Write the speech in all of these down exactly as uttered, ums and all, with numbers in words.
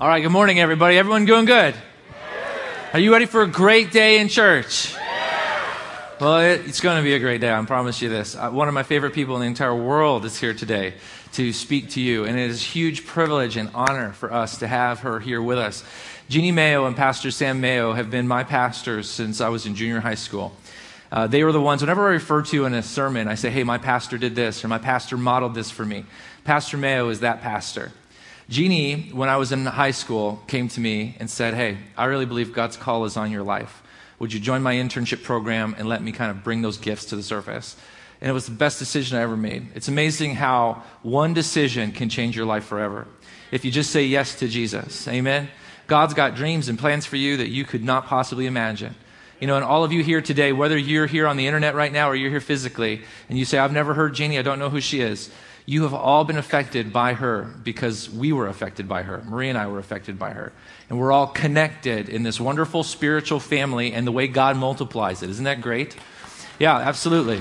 All right, good morning, everybody. Everyone doing good? Are you ready for a great day in church? Well, it, it's going to be a great day, I promise you this. Uh, one of my favorite people in the entire world is here today to speak to you, and it is a huge privilege and honor for us to have her here with us. Jeannie Mayo and Pastor Sam Mayo have been my pastors since I was in junior high school. Uh, they were the ones, whenever I refer to in a sermon, I say, hey, my pastor did this, or my pastor modeled this for me. Pastor Mayo is that pastor. Jeannie, when I was in high school, came to me and said, hey, I really believe God's call is on your life. Would you join my internship program and let me kind of bring those gifts to the surface? And it was the best decision I ever made. It's amazing how one decision can change your life forever. If you just say yes to Jesus, amen? God's got dreams and plans for you that you could not possibly imagine. You know, and all of you here today, whether you're here on the internet right now or you're here physically, and you say, I've never heard Jeannie, I don't know who she is. You have all been affected by her because we were affected by her. Marie and I were affected by her. And we're all connected in this wonderful spiritual family and the way God multiplies it. Isn't that great? Yeah, absolutely.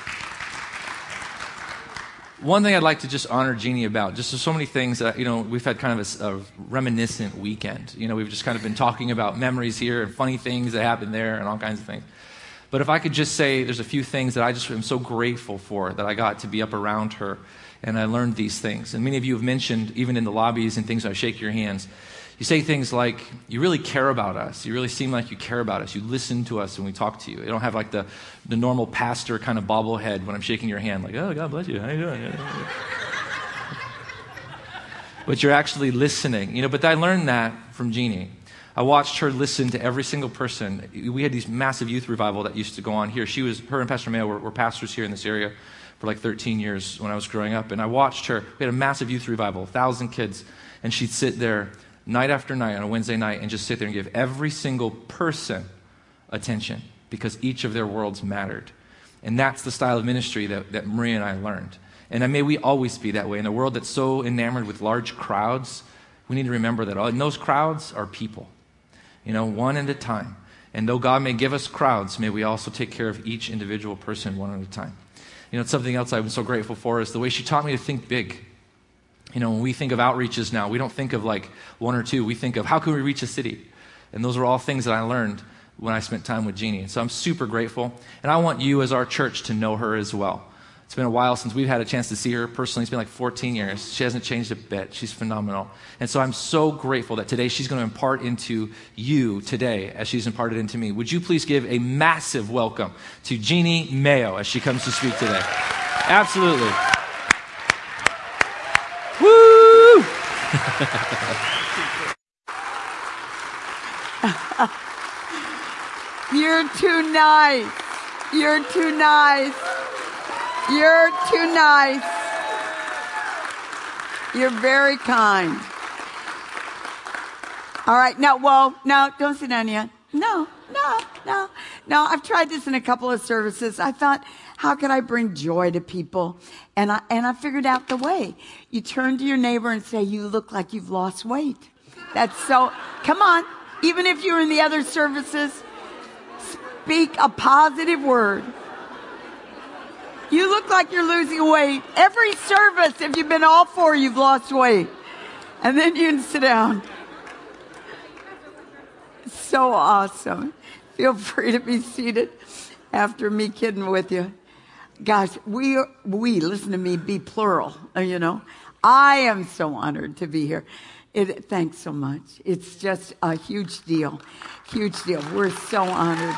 One thing I'd like to just honor Jeannie about, just so many things that, you know, we've had kind of a, a reminiscent weekend. You know, we've just kind of been talking about memories here and funny things that happened there and all kinds of things. But if I could just say there's a few things that I just am so grateful for that I got to be up around her and I learned these things. And many of you have mentioned, even in the lobbies and things, I shake your hands. You say things like, you really care about us. You really seem like you care about us. You listen to us when we talk to you. You don't have like the, the normal pastor kind of bobblehead when I'm shaking your hand, like, oh, God bless you. How you doing? But you're actually listening. You know, but I learned that from Jeannie. I watched her listen to every single person. We had these massive youth revival that used to go on here. She was, her and Pastor Mayo were, were pastors here in this area for like thirteen years when I was growing up. And I watched her. We had a massive youth revival, a thousand kids. And she'd sit there night after night on a Wednesday night and just sit there and give every single person attention because each of their worlds mattered. And that's the style of ministry that, that Maria and I learned. And may we always be that way. In a world that's so enamored with large crowds, we need to remember that all, and those crowds are people, you know, one at a time. And though God may give us crowds, may we also take care of each individual person one at a time. You know, it's something else I've been so grateful for is the way she taught me to think big. You know, when we think of outreaches now, we don't think of like one or two. We think of how can we reach a city? And those are all things that I learned when I spent time with Jeannie. And so I'm super grateful. And I want you as our church to know her as well. It's been a while since we've had a chance to see her personally. It's been like fourteen years. She hasn't changed a bit. She's phenomenal. And so I'm so grateful that today she's going to impart into you today as she's imparted into me. Would you please give a massive welcome to Jeannie Mayo as she comes to speak today? Absolutely. Woo! You're too nice. You're too nice. You're too nice. You're very kind. All right. No, well, no, don't sit down yet. No, no, no. No, I've tried this in a couple of services. I thought, how could I bring joy to people? And I, and I figured out the way. You turn to your neighbor and say, you look like you've lost weight. That's so, come on. Even if you're in the other services, speak a positive word. You look like you're losing weight. Every service, if you've been all four, you've lost weight. And then you can sit down. So awesome. Feel free to be seated after me kidding with you. Gosh, we, we, listen to me, be plural, you know. I am so honored to be here. It, thanks so much. It's just a huge deal. Huge deal. We're so honored.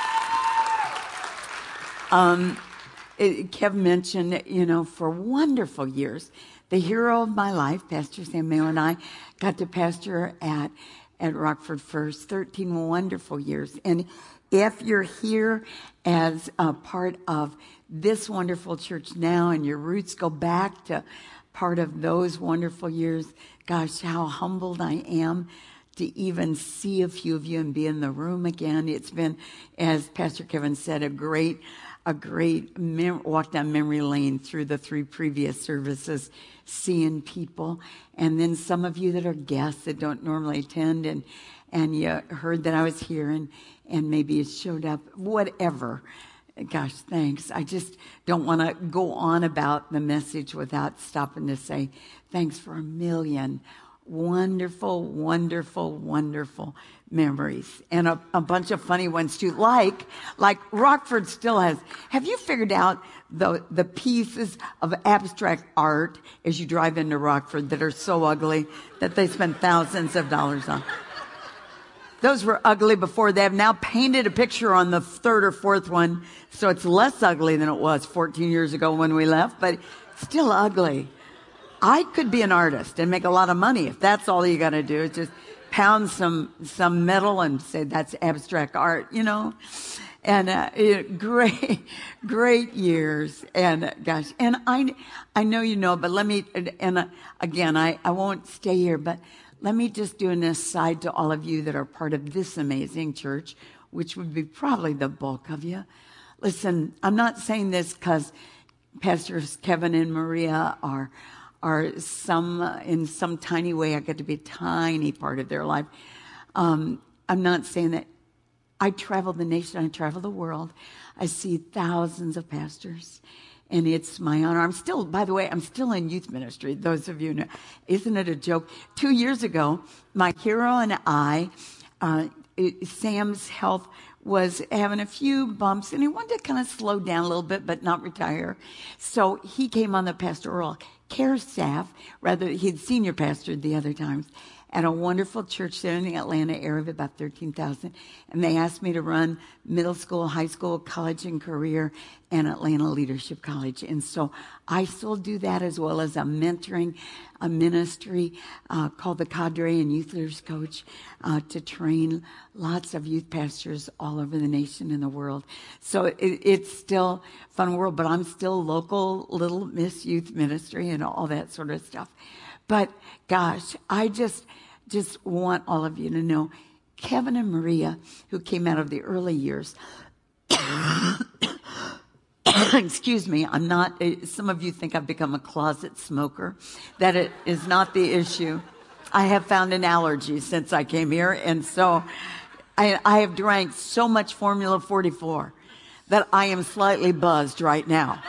Um... It, Kev mentioned, you know, for wonderful years, the hero of my life, Pastor Sam Mayo and I, got to pastor at, at Rockford First, thirteen wonderful years. And if you're here as a part of this wonderful church now and your roots go back to part of those wonderful years, gosh, how humbled I am to even see a few of you and be in the room again. It's been, as Pastor Kevin said, a great a great mem- walk down memory lane through the three previous services, seeing people. And then some of you that are guests that don't normally attend and, and you heard that I was here and, and maybe it showed up, whatever. Gosh, thanks. I just don't want to go on about the message without stopping to say thanks for a million wonderful, wonderful, wonderful memories, and a, a bunch of funny ones too. Like, like Rockford still has. Have you figured out the the pieces of abstract art as you drive into Rockford that are so ugly that they spend thousands of dollars on? Those were ugly before. They have now painted a picture on the third or fourth one, so it's less ugly than it was fourteen years ago when we left, but still ugly. I could be an artist and make a lot of money if that's all you got to do is just pound some some metal and say that's abstract art, you know. And uh, it, great, great years. And uh, gosh, and I, I know you know, but let me. And uh, again, I, I won't stay here, but let me just do an aside to all of you that are part of this amazing church, which would be probably the bulk of you. Listen, I'm not saying this because Pastors Kevin and Maria are. are some, uh, in some tiny way, I get to be a tiny part of their life. Um, I'm not saying that. I travel the nation, I travel the world. I see thousands of pastors, and it's my honor. I'm still, by the way, I'm still in youth ministry, those of you know. Isn't it a joke? Two years ago, my hero and I, uh, it, Sam's health was having a few bumps, and he wanted to kind of slow down a little bit, but not retire. So he came on the pastoral care staff, rather he'd senior pastored the other times, at a wonderful church there in the Atlanta area of about thirteen thousand. And they asked me to run middle school, high school, college and career, and Atlanta Leadership College. And so I still do that, as well as a mentoring, a ministry uh, called the Cadre and Youth Leaders Coach uh, to train lots of youth pastors all over the nation and the world. So it, it's still a fun world, but I'm still local Little Miss Youth Ministry and all that sort of stuff. But gosh, I just just want all of you to know, Kevin and Maria, who came out of the early years, excuse me, I'm not, some of you think I've become a closet smoker. That it is not the issue. I have found an allergy since I came here, and so I, I have drank so much Formula forty-four that I am slightly buzzed right now.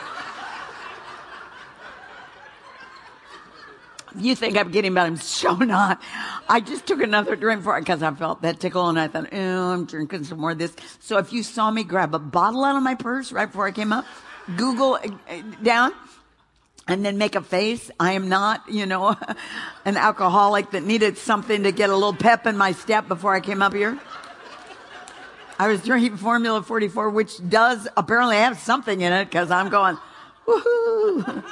You think I'm kidding, but I'm so not. I just took another drink for it because I felt that tickle, and I thought, oh, I'm drinking some more of this. So if you saw me grab a bottle out of my purse right before I came up, Google down, and then make a face, I am not, you know, an alcoholic that needed something to get a little pep in my step before I came up here. I was drinking Formula forty-four, which does apparently have something in it, because I'm going, woohoo.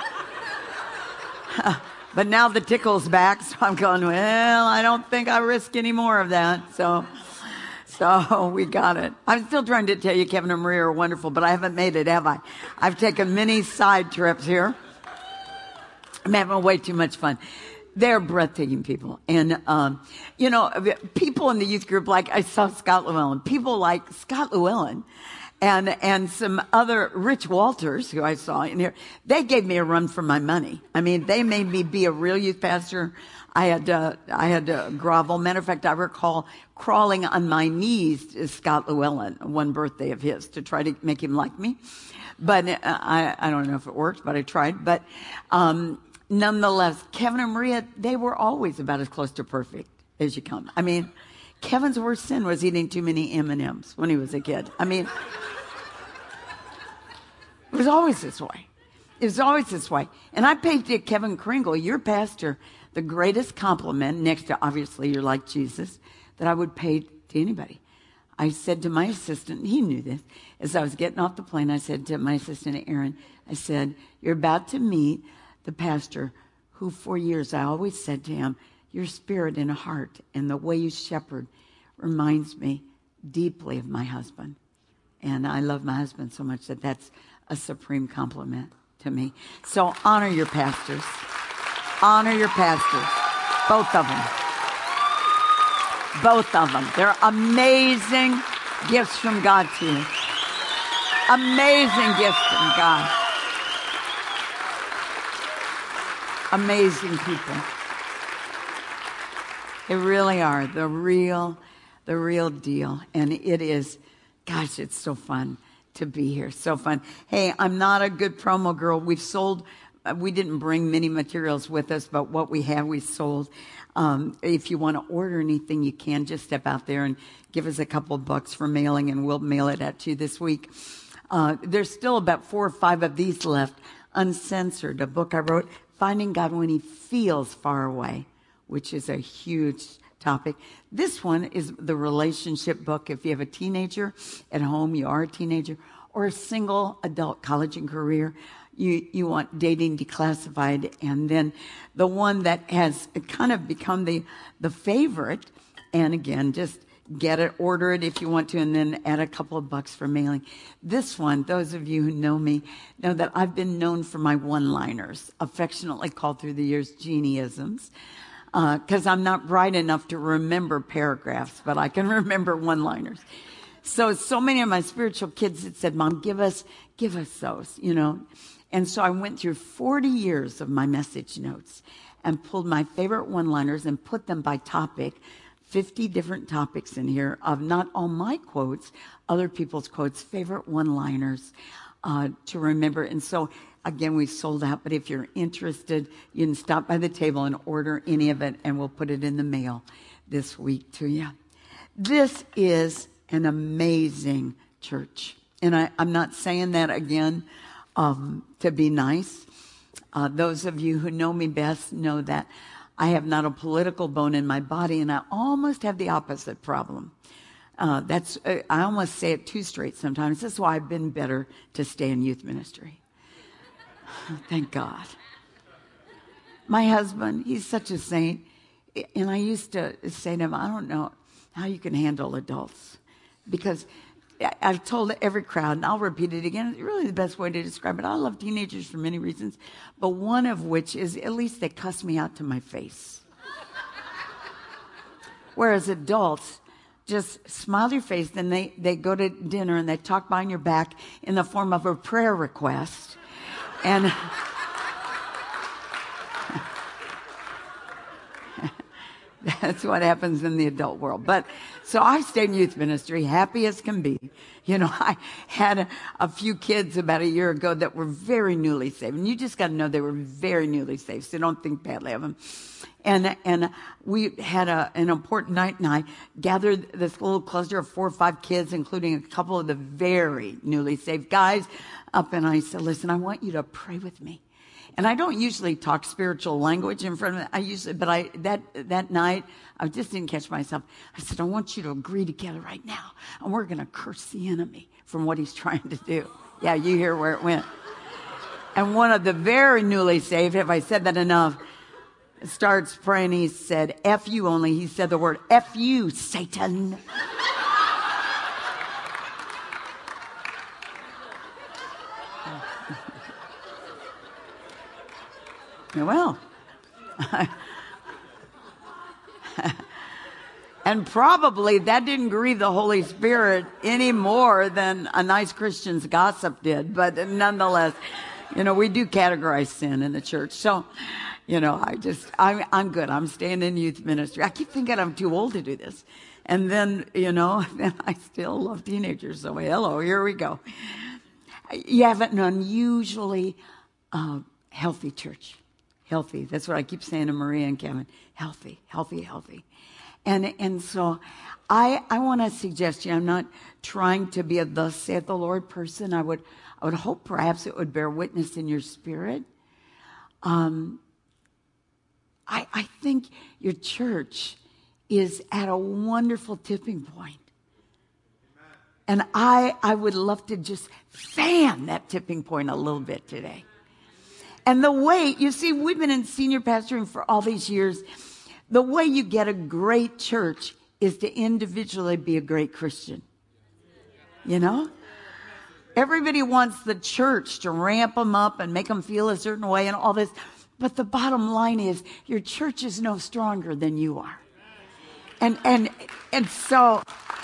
But now the tickle's back, so I'm going, well, I don't think I risk any more of that. So, so we got it. I'm still trying to tell you Kevin and Maria are wonderful, but I haven't made it, have I? I've taken many side trips here. I'm having way too much fun. They're breathtaking people. And, um, you know, people in the youth group, like I saw Scott Llewellyn, people like Scott Llewellyn, and and some other Rich Walters, who I saw in here, they gave me a run for my money. I mean, they made me be a real youth pastor. I had to, I had to grovel. Matter of fact, I recall crawling on my knees to Scott Llewellyn, one birthday of his, to try to make him like me. But uh, I, I don't know if it worked, but I tried. But um, nonetheless, Kevin and Maria, they were always about as close to perfect as you come. I mean, Kevin's worst sin was eating too many M and M's when he was a kid. I mean, it was always this way. It was always this way. And I paid to Kevin Kringle, your pastor, the greatest compliment, next to obviously you're like Jesus, that I would pay to anybody. I said to my assistant, and he knew this, as I was getting off the plane, I said to my assistant, Aaron, I said, you're about to meet the pastor who for years I always said to him, your spirit and heart and the way you shepherd reminds me deeply of my husband. And I love my husband so much that that's a supreme compliment to me. So honor your pastors. Honor your pastors. Both of them. Both of them. They're amazing gifts from God to you. Amazing gifts from God. Amazing people. They really are the real, the real deal. And it is, gosh, it's so fun to be here. So fun. Hey, I'm not a good promo girl. We've sold we didn't bring many materials with us, but what we have, we sold. Um, if you want to order anything, you can just step out there and give us a couple of bucks for mailing, and we'll mail it out to you this week. Uh, there's still about four or five of these left, Uncensored, a book I wrote, Finding God When He Feels Far Away, which is a huge topic. This one is the relationship book. If you have a teenager at home, you are a teenager, or a single adult, college and career, you, you want Dating Declassified. And then the one that has kind of become the, the favorite, and again, just get it, order it if you want to, and then add a couple of bucks for mailing. This one, those of you who know me know that I've been known for my one-liners, affectionately called through the years Jeannie-isms, because uh, I'm not bright enough to remember paragraphs, but I can remember one-liners. So, so many of my spiritual kids had said, Mom, give us, give us those, you know. And so I went through forty years of my message notes and pulled my favorite one-liners and put them by topic, fifty different topics in here of not all my quotes, other people's quotes, favorite one-liners uh, to remember. And so, again, we've sold out, but if you're interested, you can stop by the table and order any of it, and we'll put it in the mail this week to you. This is an amazing church. And I, I'm not saying that again um, to be nice. Uh, those of you who know me best know that I have not a political bone in my body, and I almost have the opposite problem. Uh, that's uh, I almost say it too straight sometimes. That's why I've been better to stay in youth ministry. Thank God. My husband, he's such a saint. And I used to say to him, I don't know how you can handle adults. Because I've told every crowd, and I'll repeat it again, it's really the best way to describe it. I love teenagers for many reasons, but one of which is at least they cuss me out to my face. Whereas adults just smile to your face, then they, they go to dinner and they talk behind your back in the form of a prayer request. And that's what happens in the adult world. But so I stayed in youth ministry, happy as can be. You know, I had a, a few kids about a year ago that were very newly saved. And you just got to know they were very newly saved, so don't think badly of them. And and we had a, an important night, and I gathered this little cluster of four or five kids, including a couple of the very newly saved guys, up, and I said, listen, I want you to pray with me. And I don't usually talk spiritual language in front of them. I usually, but I that that night I just didn't catch myself. I said, I want you to agree together right now, and we're going to curse the enemy from what he's trying to do. Yeah, you hear where it went. And one of the very newly saved, if I said that enough, starts praying. He said, F you only. He said the word F you, Satan. Well, and probably that didn't grieve the Holy Spirit any more than a nice Christian's gossip did. But nonetheless, you know, we do categorize sin in the church. So, you know, I just, I'm, I'm good. I'm staying in youth ministry. I keep thinking I'm too old to do this. And then, you know, then I still love teenagers. So, hello, here we go. You have an unusually uh, healthy church. Healthy. That's what I keep saying to Maria and Kevin. Healthy, healthy, healthy. And and so I I want to suggest you, I'm not trying to be a thus saith the Lord person. I would I would hope perhaps it would bear witness in your spirit. Um, I I think your church is at a wonderful tipping point. And I I would love to just fan that tipping point a little bit today. And the way, you see, we've been in senior pastoring for all these years. The way you get a great church is to individually be a great Christian. You know? Everybody wants the church to ramp them up and make them feel a certain way and all this. But the bottom line is your church is no stronger than you are. And, and, and so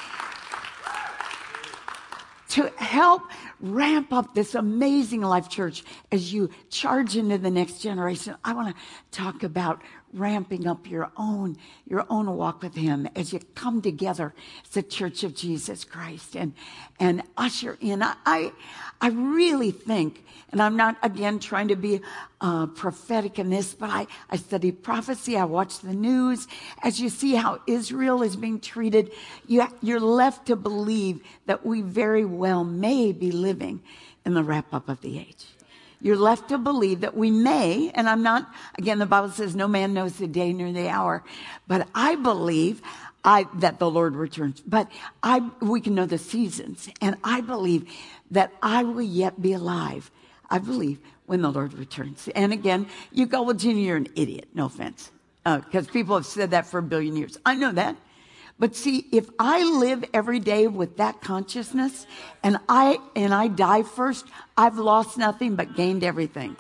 to help ramp up this amazing Life Church as you charge into the next generation, I want to talk about ramping up your own, your own walk with him as you come together as the Church of Jesus Christ and, and usher in. I, I, I really think, and I'm not, again, trying to be uh, prophetic in this, but I, I study prophecy. I watch the news. As you see how Israel is being treated, you, you're left to believe that we very well may be living in the wrap-up of the age. You're left to believe that we may, and I'm not, again, the Bible says no man knows the day nor the hour, but I believe I, that the Lord returns. But I, we can know the seasons, and I believe that I will yet be alive. I believe when the Lord returns. And again, you go, well, Gina, you're an idiot. No offense. Because uh, people have said that for a billion years. I know that. But see, if I live every day with that consciousness and I and I die first, I've lost nothing but gained everything.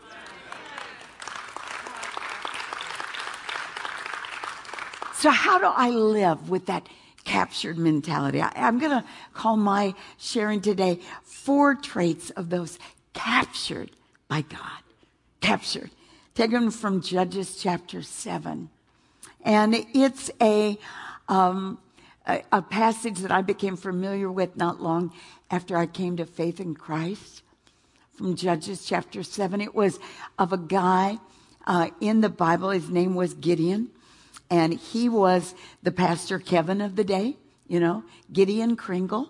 So how do I live with that captured mentality? I, I'm going to call my sharing today four traits of those captured by God. Captured. Taken from Judges chapter seven. And it's a... Um, A, a passage that I became familiar with not long after I came to faith in Christ, from Judges chapter seven. It was of a guy uh, in the Bible. His name was Gideon, and he was the Pastor Kevin of the day, you know, Gideon Kringle.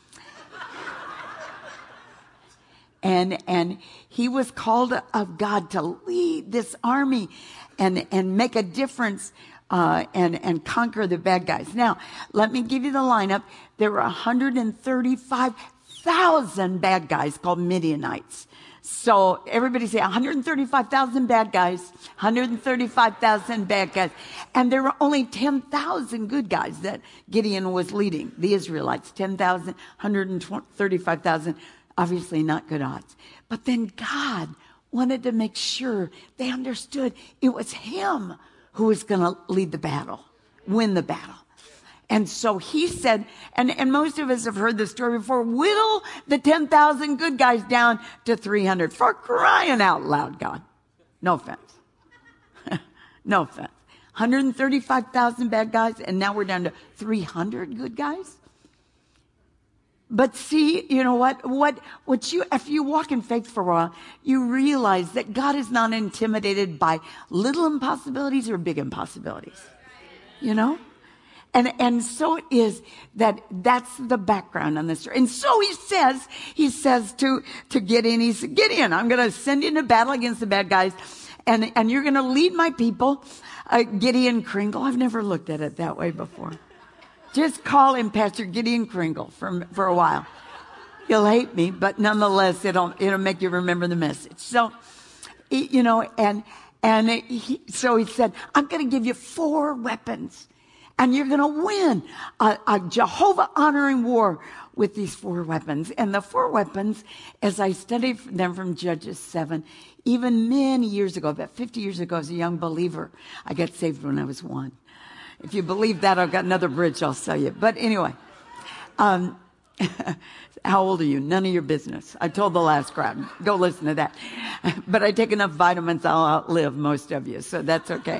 And and he was called of God to lead this army and, and make a difference Uh, and, and conquer the bad guys. Now, let me give you the lineup. There were one hundred thirty-five thousand bad guys called Midianites. So everybody say one hundred thirty-five thousand bad guys, one hundred thirty-five thousand bad guys. And there were only ten thousand good guys that Gideon was leading, the Israelites. ten thousand, one hundred thirty-five thousand, obviously not good odds. But then God wanted to make sure they understood it was him who was going to lead the battle, win the battle. And so he said, and, and most of us have heard this story before, whittle the ten thousand good guys down to three hundred. For crying out loud, God. No offense. No offense. one hundred thirty-five thousand bad guys, and now we're down to three hundred good guys? But see, you know what, what, what you, if you walk in faith for a while, you realize that God is not intimidated by little impossibilities or big impossibilities, you know? And, and so it is that that's the background on this. And so he says, he says to, to Gideon, he said, Gideon, I'm going to send you into battle against the bad guys, and, and you're going to lead my people. Uh, Gideon Kringle, I've never looked at it that way before. Just call him Pastor Gideon Kringle for, for a while. He'll hate me, but nonetheless, it'll, it'll make you remember the message. So, you know, and, and he, so he said, I'm going to give you four weapons, and you're going to win a, a Jehovah-honoring war with these four weapons. And the four weapons, as I studied them from Judges seven, even many years ago, about fifty years ago as a young believer, I got saved when I was one. If you believe that, I've got another bridge I'll sell you. But anyway, um, how old are you? None of your business. I told the last crowd, go listen to that. But I take enough vitamins, I'll outlive most of you, so that's okay.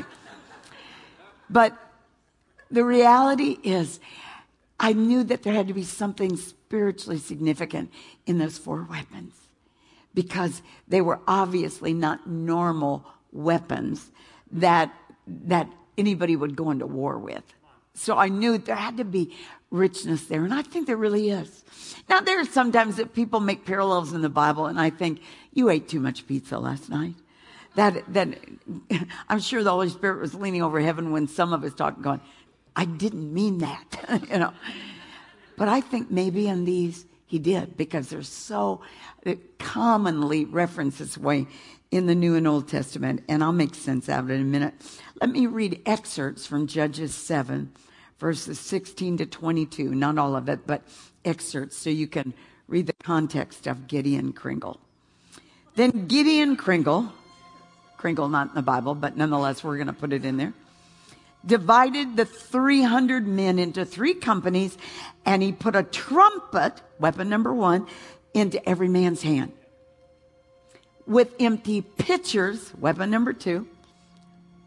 But the reality is, I knew that there had to be something spiritually significant in those four weapons, because they were obviously not normal weapons that that anybody would go into war with. So I knew there had to be richness there, and I think there really is. Now, there are sometimes that people make parallels in the Bible, and I think, you ate too much pizza last night. That, that I'm sure the Holy Spirit was leaning over heaven when some of us talked, going, I didn't mean that, you know. But I think maybe in these he did, because they're so commonly referenced this way in the New and Old Testament, and I'll make sense out of it in a minute. Let me read excerpts from Judges seven, verses sixteen to twenty-two. Not all of it, but excerpts, so you can read the context of Gideon Kringle. Then Gideon Kringle, Kringle not in the Bible, but nonetheless we're going to put it in there, divided the three hundred men into three companies, and he put a trumpet, weapon number one, into every man's hand. With empty pitchers, weapon number two,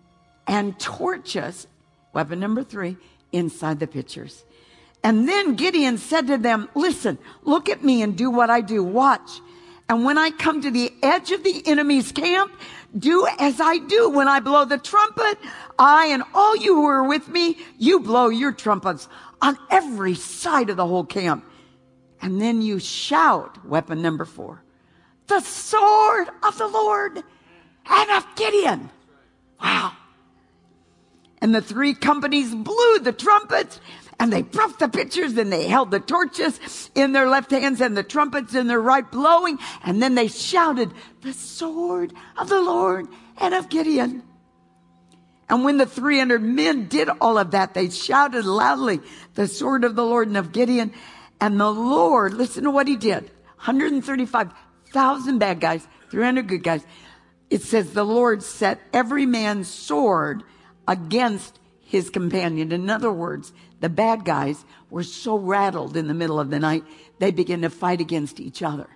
and torches, weapon number three, inside the pitchers. And then Gideon said to them, listen, look at me and do what I do. Watch. And when I come to the edge of the enemy's camp, do as I do. When I blow the trumpet, I and all you who are with me, you blow your trumpets on every side of the whole camp. And then you shout, weapon number four, the sword of the Lord and of Gideon. Wow. And the three companies blew the trumpets, and they broke the pitchers, and they held the torches in their left hands and the trumpets in their right, blowing. And then they shouted, the sword of the Lord and of Gideon. And when the three hundred men did all of that, they shouted loudly, the sword of the Lord and of Gideon. And the Lord, listen to what he did. one hundred thirty-five thousand bad guys, three hundred good guys. It says the Lord set every man's sword against his companion. In other words, the bad guys were so rattled in the middle of the night, they began to fight against each other.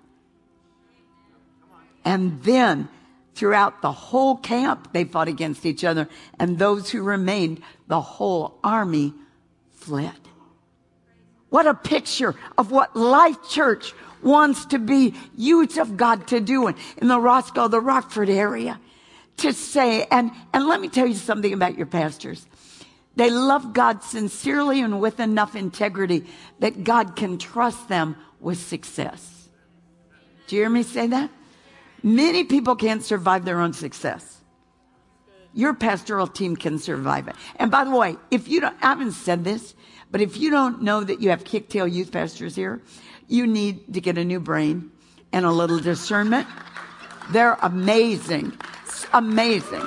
And then throughout the whole camp, they fought against each other. And those who remained, the whole army fled. What a picture of what Life Church wants to be used of God to do in, in the Roscoe, the Rockford area. To say, and, and let me tell you something about your pastors. They love God sincerely and with enough integrity that God can trust them with success. Do you hear me say that? Many people can't survive their own success. Your pastoral team can survive it. And by the way, if you don't, I haven't said this, but if you don't know that you have kicktail youth pastors here, you need to get a new brain and a little discernment. They're amazing. Amazing.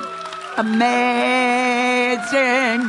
Amazing.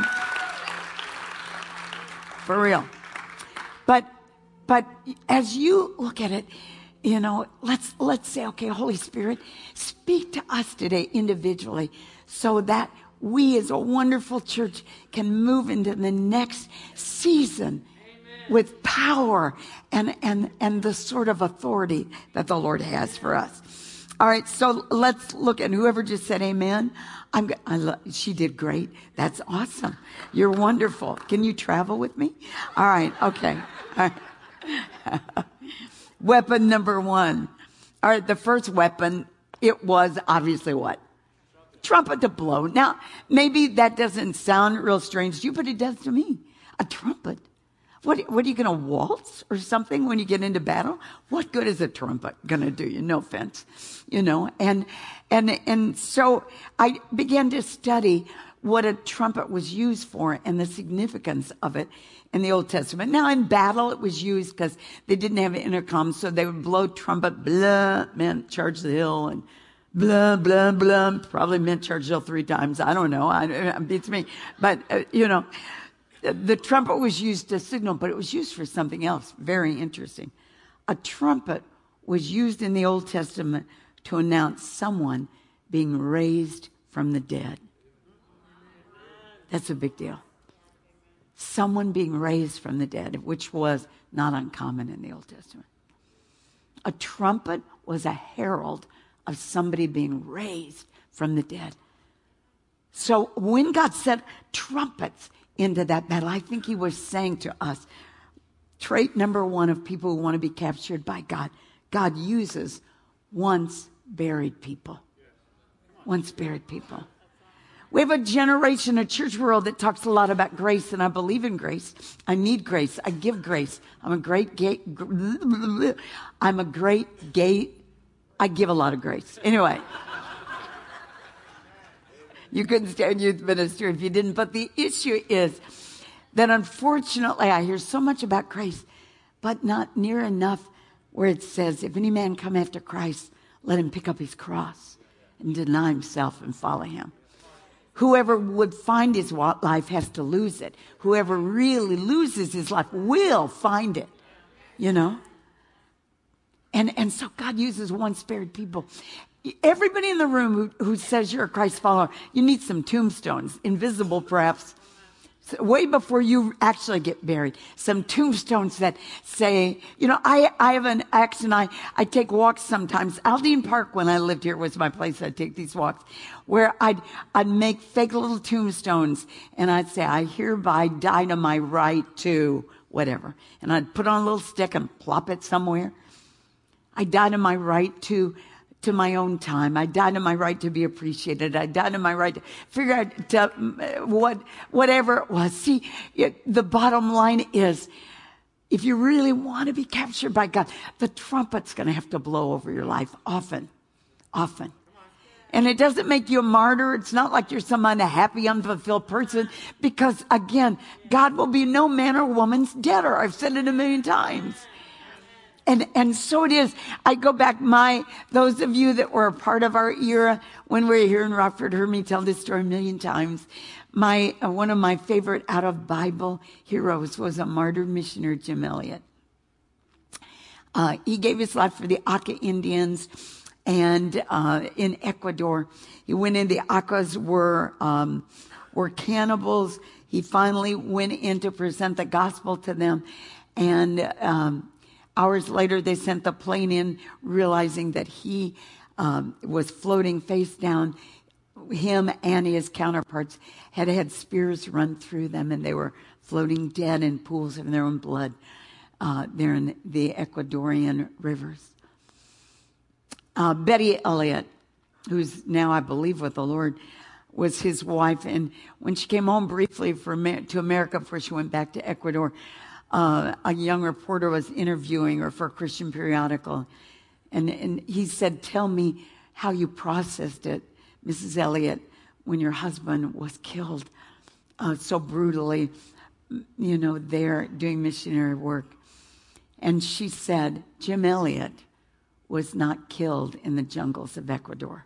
For real. But, but as you look at it, you know, let's, let's say, okay, Holy Spirit, speak to us today individually so that we as a wonderful church can move into the next season with power and, and, and the sort of authority that the Lord has for us. All right, so let's look at whoever just said amen. I'm, I love, she did great. That's awesome. You're wonderful. Can you travel with me? All right, okay. All right. Weapon number one. All right, the first weapon, it was obviously what? Trumpet to blow. Now, maybe that doesn't sound real strange to you, but it does to me. A trumpet. What, what are you going to waltz or something when you get into battle? What good is a trumpet going to do you? No offense, you know. And and and so I began to study what a trumpet was used for and the significance of it in the Old Testament. Now, in battle, it was used because they didn't have an intercom, so they would blow trumpet, blah, meant charge the hill, and blah, blah, blah, probably meant charge the hill three times. I don't know. I, it beats me. But, uh, you know, the trumpet was used to signal, but it was used for something else. Very interesting. A trumpet was used in the Old Testament to announce someone being raised from the dead. That's a big deal. Someone being raised from the dead, which was not uncommon in the Old Testament. A trumpet was a herald of somebody being raised from the dead. So when God set trumpets into that battle, I think he was saying to us, trait number one of people who want to be captured by God, God uses once buried people. Once buried people. We have a generation, a church world that talks a lot about grace, and I believe in grace. I need grace. I give grace. I'm a great gay. I'm a great gay. I give a lot of grace. Anyway. You couldn't stay in youth ministry if you didn't. But the issue is that unfortunately I hear so much about grace, but not near enough where it says, if any man come after Christ, let him pick up his cross and deny himself and follow him. Whoever would find his life has to lose it. Whoever really loses his life will find it, you know. And, and so God uses once spared people. Everybody in the room who, who says you're a Christ follower, you need some tombstones, invisible perhaps, So way before you actually get buried. Some tombstones that say, you know, I, I have an ex and I, I take walks sometimes. Aldine Park, when I lived here, was my place. I'd take these walks where I'd, I'd make fake little tombstones and I'd say, I hereby die to my right to whatever. And I'd put on a little stick and plop it somewhere. I die to my right to to my own time. I died to my right to be appreciated. I died to my right to figure out to, what, whatever it was. See, it, the bottom line is, if you really want to be captured by God, the trumpet's going to have to blow over your life often, often. And it doesn't make you a martyr. It's not like you're some unhappy, unfulfilled person, because again, God will be no man or woman's debtor. I've said it a million times. And, and so it is. I go back, my, those of you that were a part of our era when we were here in Rockford heard me tell this story a million times. My, uh, one of my favorite out of Bible heroes was a martyred missionary, Jim Elliot. Uh, he gave his life for the Auca Indians and, uh, in Ecuador. He went in, the Aucas were, um, were cannibals. He finally went in to present the gospel to them. And, um, hours later, they sent the plane in, realizing that he um, was floating face down. Him and his counterparts had had spears run through them, and they were floating dead in pools of their own blood uh, there in the Ecuadorian rivers. Uh, Betty Elliott, who's now, I believe, with the Lord, was his wife. And when she came home briefly for, to America before she went back to Ecuador, Uh, a young reporter was interviewing her for a Christian periodical. And, and he said, tell me how you processed it, Missus Elliott, when your husband was killed uh, so brutally, you know, there doing missionary work. And she said, Jim Elliott was not killed in the jungles of Ecuador.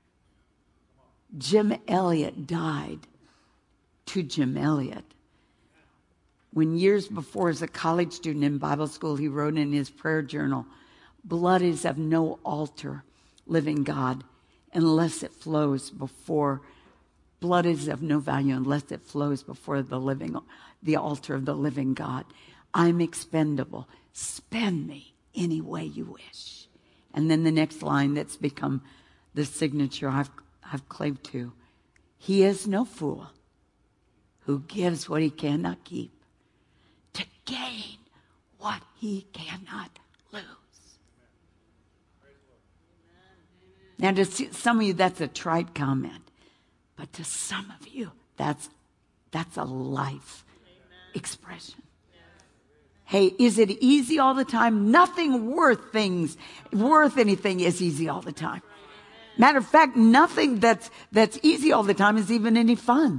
Jim Elliott died to Jim Elliott. When years before, as a college student in Bible school, he wrote in his prayer journal, blood is of no altar, living God, unless it flows before, blood is of no value unless it flows before the living, the altar of the living God. I'm expendable. Spend me any way you wish. And then the next line that's become the signature I've, I've claimed to. He is no fool who gives what he cannot keep to gain what he cannot lose. Now, to some of you, that's a trite comment. But to some of you, that's, that's a life expression. Hey, is it easy all the time? Nothing worth things, worth anything is easy all the time. Matter of fact, nothing that's, that's easy all the time is even any fun.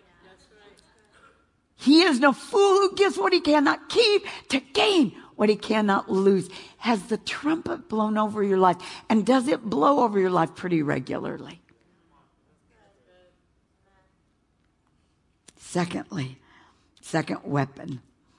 He is no fool who gives what he cannot keep to gain what he cannot lose. Has the trumpet blown over your life? And does it blow over your life pretty regularly? Secondly, second weapon.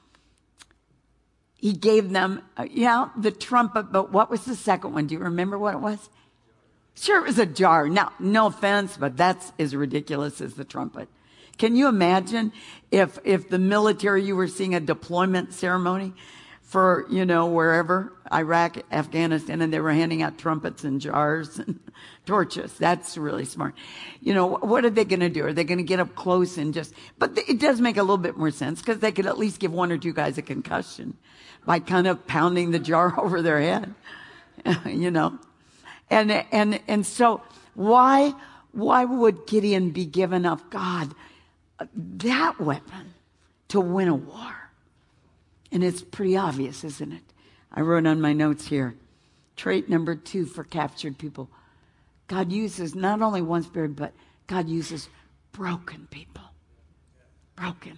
He gave them, uh, yeah, the trumpet, but what was the second one? Do you remember what it was? Sure, it was a jar. Now, no offense, but that's as ridiculous as the trumpet. Can you imagine if if the military, you were seeing a deployment ceremony for, you know, wherever, Iraq, Afghanistan, and they were handing out trumpets and jars and torches? That's really smart. You know, what are they going to do? Are they going to get up close and just, but it does make a little bit more sense because they could at least give one or two guys a concussion by kind of pounding the jar over their head, you know. And, and, and so why, why would Gideon be given of God that weapon to win a war? And it's pretty obvious, isn't it? I wrote on my notes here, trait number two for captured people. God uses not only one spirit, but God uses broken people. Broken.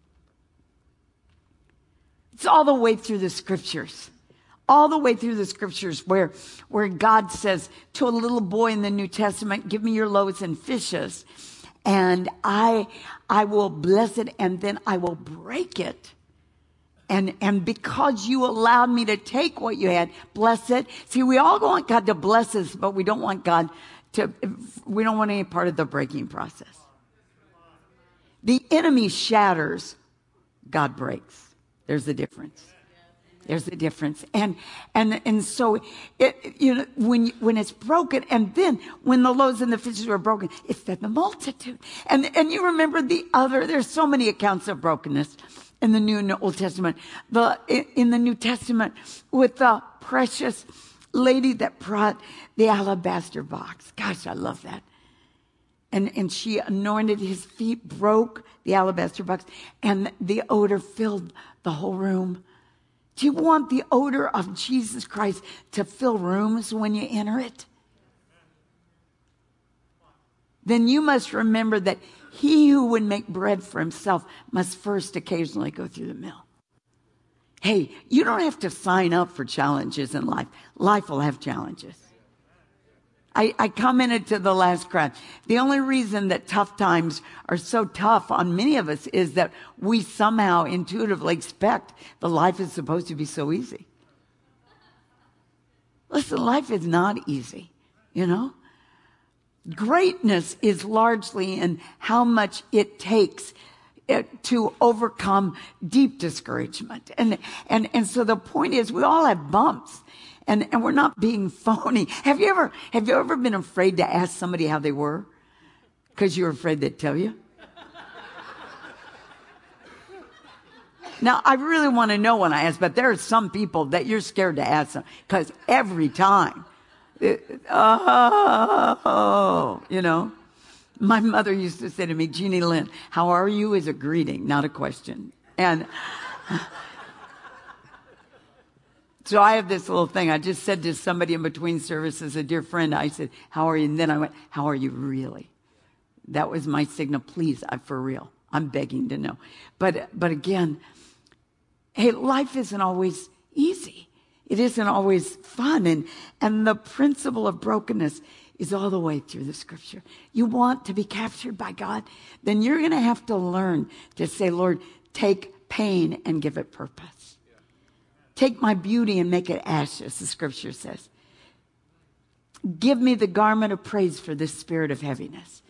It's all the way through the scriptures. All the way through the scriptures where, where God says to a little boy in the New Testament, give me your loaves and fishes, and I, I will bless it, and then I will break it. And, and because you allowed me to take what you had, bless it. See, we all want God to bless us, but we don't want God to, we don't want any part of the breaking process. The enemy shatters, God breaks. There's a difference. There's a difference. And and and so it, you know, when when it's broken, and then when the loaves and the fishes were broken, it fed the multitude. And and you remember the other, there's so many accounts of brokenness in the New and Old Testament. The in the New Testament with the precious lady that brought the alabaster box. Gosh, I love that. And and she anointed his feet, broke the alabaster box, and the odor filled the whole room. Do you want the odor of Jesus Christ to fill rooms when you enter it? Then you must remember that he who would make bread for himself must first occasionally go through the mill. Hey, you don't have to sign up for challenges in life. Life will have challenges. I, I commented to the last crowd. The only reason that tough times are so tough on many of us is that we somehow intuitively expect the life is supposed to be so easy. Listen, life is not easy, you know? Greatness is largely in how much it takes it to overcome deep discouragement. And, and, and so the point is we all have bumps. And, and we're not being phony. Have you ever, have you ever been afraid to ask somebody how they were? Because you were afraid they'd tell you? Now, I really want to know when I ask, but there are some people that you're scared to ask them. Because every time, it, oh, you know. My mother used to say to me, Jeannie Lynn, how are you is a greeting, not a question. And so I have this little thing. I just said to somebody in between services, a dear friend, I said, how are you? And then I went, how are you really? That was my signal. Please, I for real. I'm begging to know. But, but again, hey, life isn't always easy. It isn't always fun. And, and the principle of brokenness is all the way through the scripture. You want to be captured by God? Then you're going to have to learn to say, Lord, take pain and give it purpose. Take my beauty and make it ashes, the scripture says. Give me the garment of praise for this spirit of heaviness.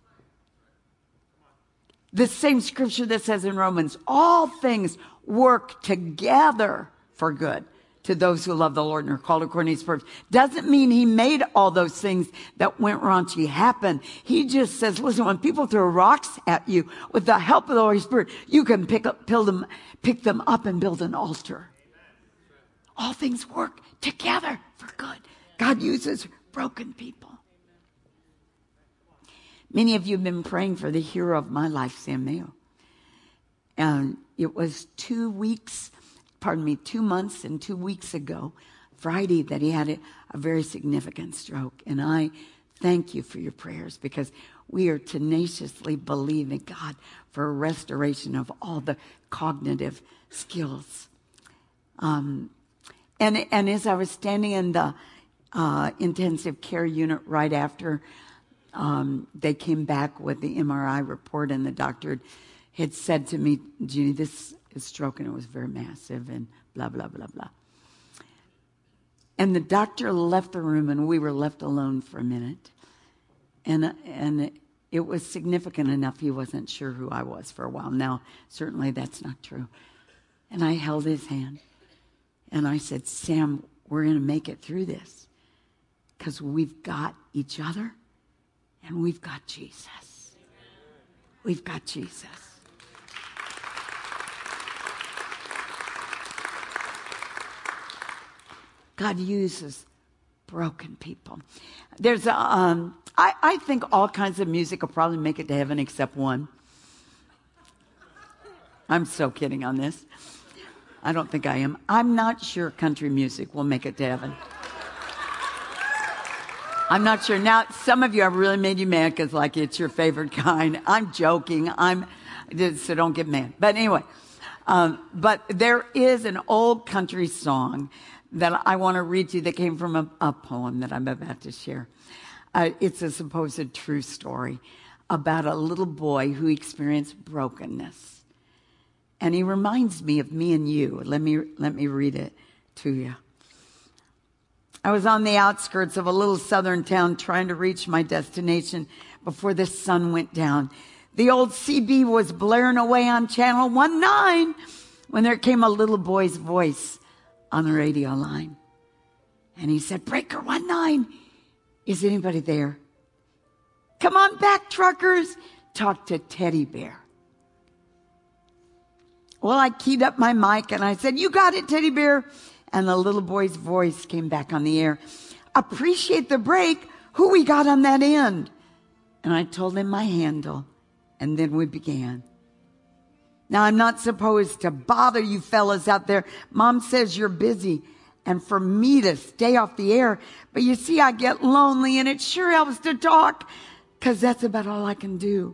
The same scripture that says in Romans, all things work together for good to those who love the Lord and are called according to his purpose. Doesn't mean he made all those things that went raunchy happen. He just says, listen, when people throw rocks at you, with the help of the Holy Spirit, you can pick up, pick them, pick them up and build an altar. All things work together for good. God uses broken people. Many of you have been praying for the hero of my life, Sam Mayo. And it was two weeks, pardon me, two months and two weeks ago, Friday, that he had a, a very significant stroke. And I thank you for your prayers, because we are tenaciously believing God for a restoration of all the cognitive skills. Um, And, and as I was standing in the uh, intensive care unit right after um, they came back with the M R I report, and the doctor had said to me, Jeannie, this is stroke, and it was very massive, and blah, blah, blah, blah. And the doctor left the room, and we were left alone for a minute. And, and it was significant enough he wasn't sure who I was for a while. Now, certainly that's not true. And I held his hand. And I said, Sam, we're going to make it through this, because we've got each other and we've got Jesus. We've got Jesus. God uses broken people. There's a, um, I, I think all kinds of music will probably make it to heaven except one. I'm so kidding on this. I don't think I am. I'm not sure country music will make it to heaven. I'm not sure. Now, some of you have really made you mad because, like, it's your favorite kind. I'm joking. I'm, so don't get mad. But anyway, um, but there is an old country song that I want to read to you that came from a, a poem that I'm about to share. Uh, it's a supposed true story about a little boy who experienced brokenness. And he reminds me of me and you. Let me, let me read it to you. I was on the outskirts of a little southern town trying to reach my destination before the sun went down. The old C B was blaring away on channel one nine when there came a little boy's voice on the radio line. And he said, Breaker one nine, is anybody there? Come on back, truckers. Talk to Teddy Bear. Well, I keyed up my mic and I said, you got it, Teddy Bear. And the little boy's voice came back on the air. Appreciate the break. Who we got on that end? And I told him my handle. And then we began. Now, I'm not supposed to bother you fellas out there. Mom says you're busy. And for me to stay off the air. But you see, I get lonely and it sure helps to talk. Because that's about all I can do.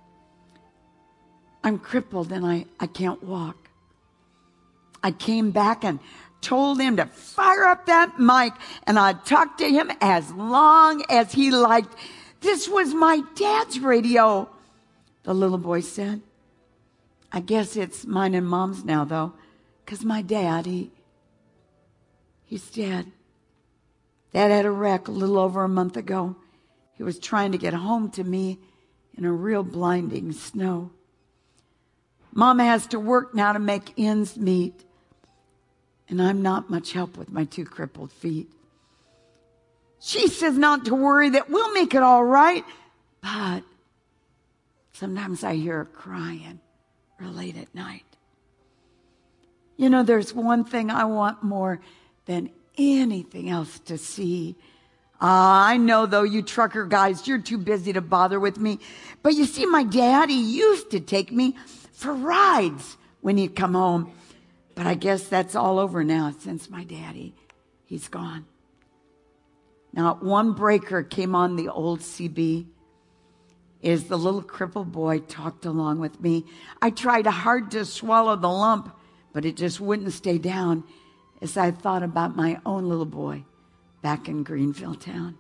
I'm crippled and I, I can't walk. I came back and told him to fire up that mic. And I'd talk to him as long as he liked. This was my dad's radio, the little boy said. I guess it's mine and Mom's now, though. Because my dad, he, he's dead. Dad had a wreck a little over a month ago. He was trying to get home to me in a real blinding snow. Mom has to work now to make ends meet. And I'm not much help with my two crippled feet. She says not to worry, that we'll make it all right. But sometimes I hear her crying real late at night. You know, there's one thing I want more than anything else to see. Uh, I know, though, you trucker guys, you're too busy to bother with me. But you see, my dad, he used to take me for rides when he'd come home. But I guess that's all over now since my daddy, he's gone. Now, one breaker came on the old C B. As the little crippled boy talked along with me, I tried hard to swallow the lump, but it just wouldn't stay down as I thought about my own little boy back in Greenville town.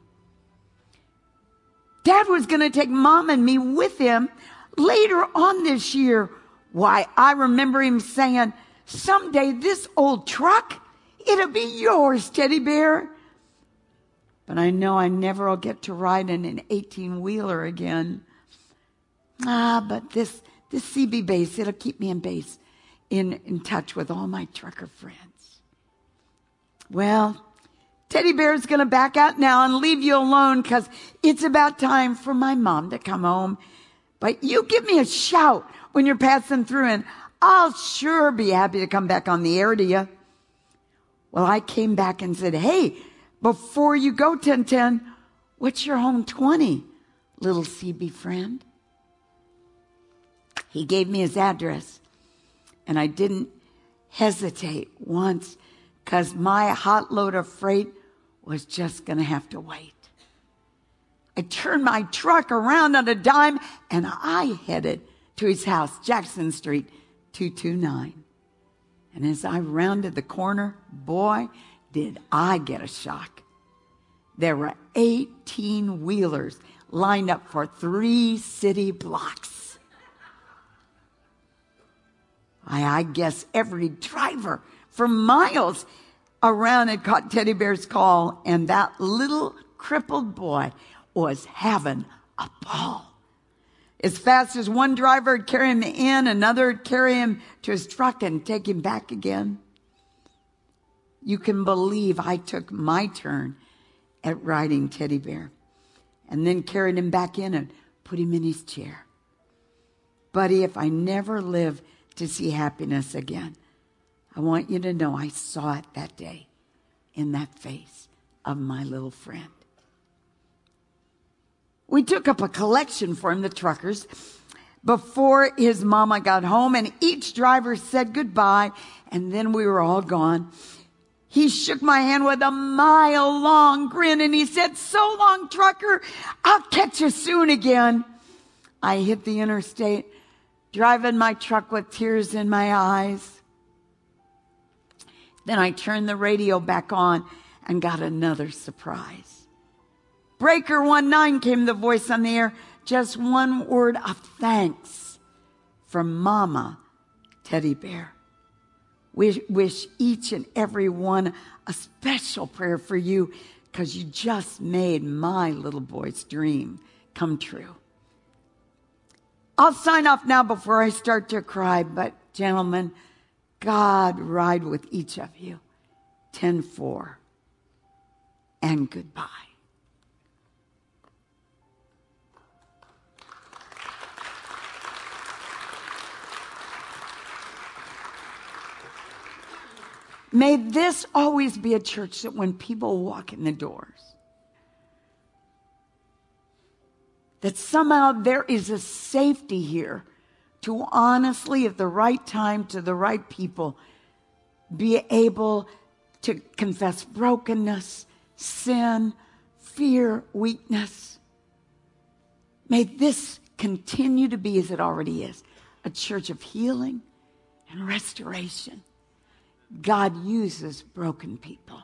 Dad was going to take Mom and me with him later on this year. Why, I remember him saying, someday this old truck, it'll be yours, Teddy Bear. But I know I never will get to ride in an eighteen-wheeler again. Ah, but this this C B base, it'll keep me in base, in, in touch with all my trucker friends. Well, Teddy Bear's going to back out now and leave you alone because it's about time for my mom to come home. But you give me a shout when you're passing through and I'll sure be happy to come back on the air to you. Well, I came back and said, hey, before you go, ten ten, what's your home twenty, little C B friend? He gave me his address, and I didn't hesitate once because my hot load of freight was just going to have to wait. I turned my truck around on a dime, and I headed to his house, Jackson Street, two two nine. And as I rounded the corner, boy, did I get a shock. There were eighteen-wheelers lined up for three city blocks. I, I guess every driver for miles around had caught Teddy Bear's call, and that little crippled boy was having a ball. As fast as one driver would carry him in, another would carry him to his truck and take him back again. You can believe I took my turn at riding Teddy Bear and then carried him back in and put him in his chair. Buddy, if I never live to see happiness again, I want you to know I saw it that day in that face of my little friend. We took up a collection for him, the truckers, before his mama got home, and each driver said goodbye, and then we were all gone. He shook my hand with a mile-long grin, and he said, so long, trucker, I'll catch you soon again. I hit the interstate, driving my truck with tears in my eyes. Then I turned the radio back on and got another surprise. Breaker one nine, came the voice on the air. Just one word of thanks from Mama Teddy Bear. We wish each and every one a special prayer for you because you just made my little boy's dream come true. I'll sign off now before I start to cry, but gentlemen, God ride with each of you. ten four and goodbye. May this always be a church that when people walk in the doors, that somehow there is a safety here to honestly, at the right time, to the right people, be able to confess brokenness, sin, fear, weakness. May this continue to be, as it already is, a church of healing and restoration. God uses broken people.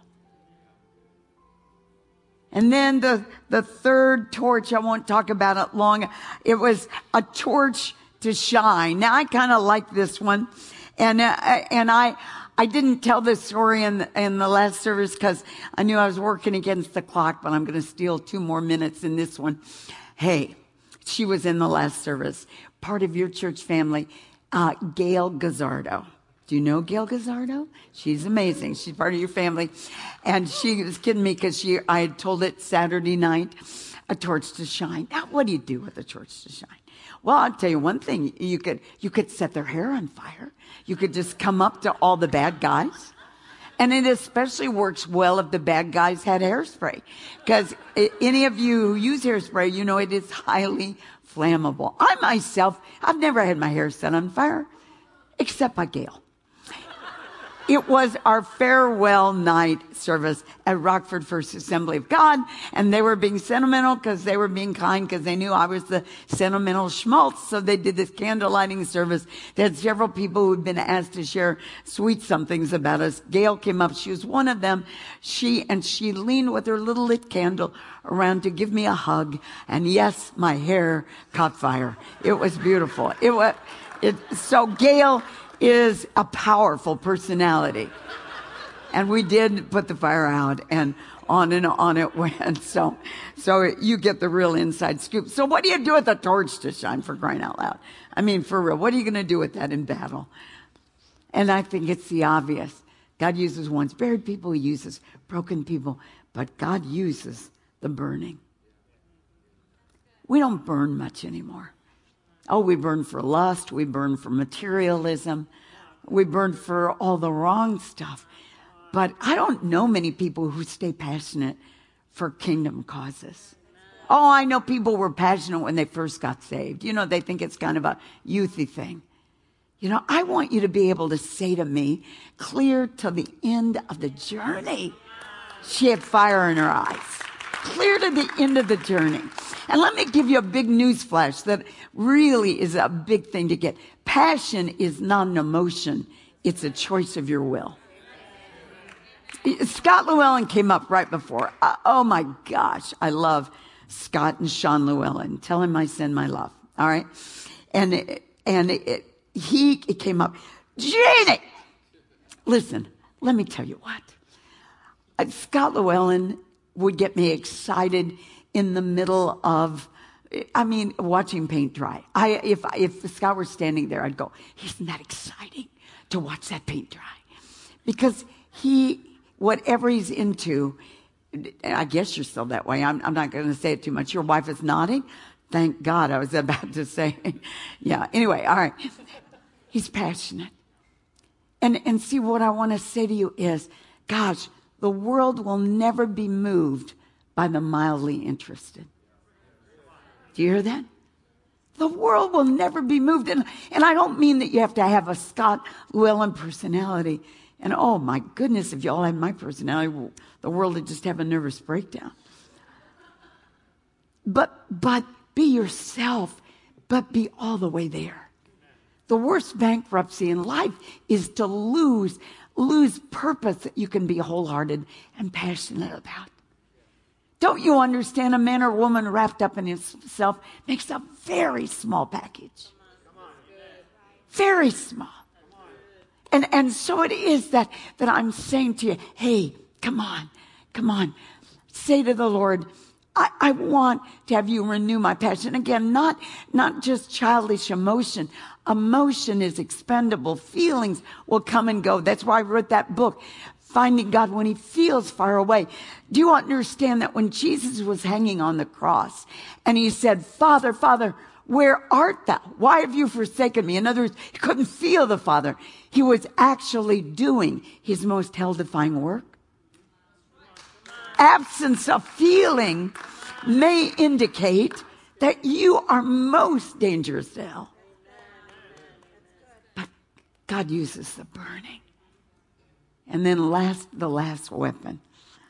And then the, the third torch, I won't talk about it long. It was a torch to shine. Now, I kind of like this one. And, uh, and I, I didn't tell this story in the, in the last service because I knew I was working against the clock, but I'm going to steal two more minutes in this one. Hey, she was in the last service. Part of your church family, uh, Gail Gazzardo. Do you know Gail Gazzardo? She's amazing. She's part of your family. And she was kidding me because she, I had told it Saturday night, a torch to shine. Now, what do you do with a torch to shine? Well, I'll tell you one thing. You could, you could set their hair on fire. You could just come up to all the bad guys. And it especially works well if the bad guys had hairspray. Because any of you who use hairspray, you know it is highly flammable. I myself, I've never had my hair set on fire, except by Gail. It was our farewell night service at Rockford First Assembly of God, and they were being sentimental because they were being kind because they knew I was the sentimental schmaltz. So they did this candle lighting service. They had several people who had been asked to share sweet somethings about us. Gail came up. She was one of them. She, and she leaned with her little lit candle around to give me a hug. And yes, my hair caught fire. It was beautiful. It was, it, so Gail is a powerful personality. And we did put the fire out, and on and on it went. So, so you get the real inside scoop. So what do you do with a torch to shine, for crying out loud? I mean, for real, what are you going to do with that in battle? And I think it's the obvious. God uses once buried people, he uses broken people, but God uses the burning. We don't burn much anymore. Oh, we burn for lust. We burn for materialism. We burn for all the wrong stuff. But I don't know many people who stay passionate for kingdom causes. Oh, I know people were passionate when they first got saved. You know, they think it's kind of a youthy thing. You know, I want you to be able to say to me, clear to the end of the journey. She had fire in her eyes. Clear to the end of the journey. And let me give you a big news flash that really is a big thing to get. Passion is not an emotion. It's a choice of your will. Scott Llewellyn came up right before. Uh, oh my gosh. I love Scott and Sean Llewellyn. Tell him I send my love. All right. And, it, and it, he it came up. Jeannie! Listen, let me tell you what. Uh, Scott Llewellyn would get me excited in the middle of, I mean, watching paint dry. I, if, if Scott were standing there, I'd go, isn't that exciting to watch that paint dry? Because he, whatever he's into, I guess you're still that way. I'm, I'm not going to say it too much. Your wife is nodding. Thank God. I was about to say, yeah. Anyway, all right. He's passionate. And, and see, what I want to say to you is, gosh, the world will never be moved by the mildly interested. Do you hear that? The world will never be moved. And, and I don't mean that you have to have a Scott Llewellyn personality. And oh my goodness, if you all had my personality, the world would just have a nervous breakdown. But, but be yourself, but be all the way there. The worst bankruptcy in life is to lose lose purpose that you can be wholehearted and passionate about. Don't you understand? A man or woman wrapped up in himself makes a very small package. Very small. And, and so it is that, that I'm saying to you, hey, come on, come on. Say to the Lord, I, I want to have you renew my passion. Again, not, not just childish emotion. Emotion is expendable. Feelings will come and go. That's why I wrote that book, Finding God When He Feels Far Away. Do you understand that when Jesus was hanging on the cross and he said, Father, Father, where art thou? Why have you forsaken me? In other words, he couldn't feel the Father. He was actually doing his most hell-defying work. Absence of feeling may indicate that you are most dangerous to hell. But God uses the burning. And then last, the last weapon.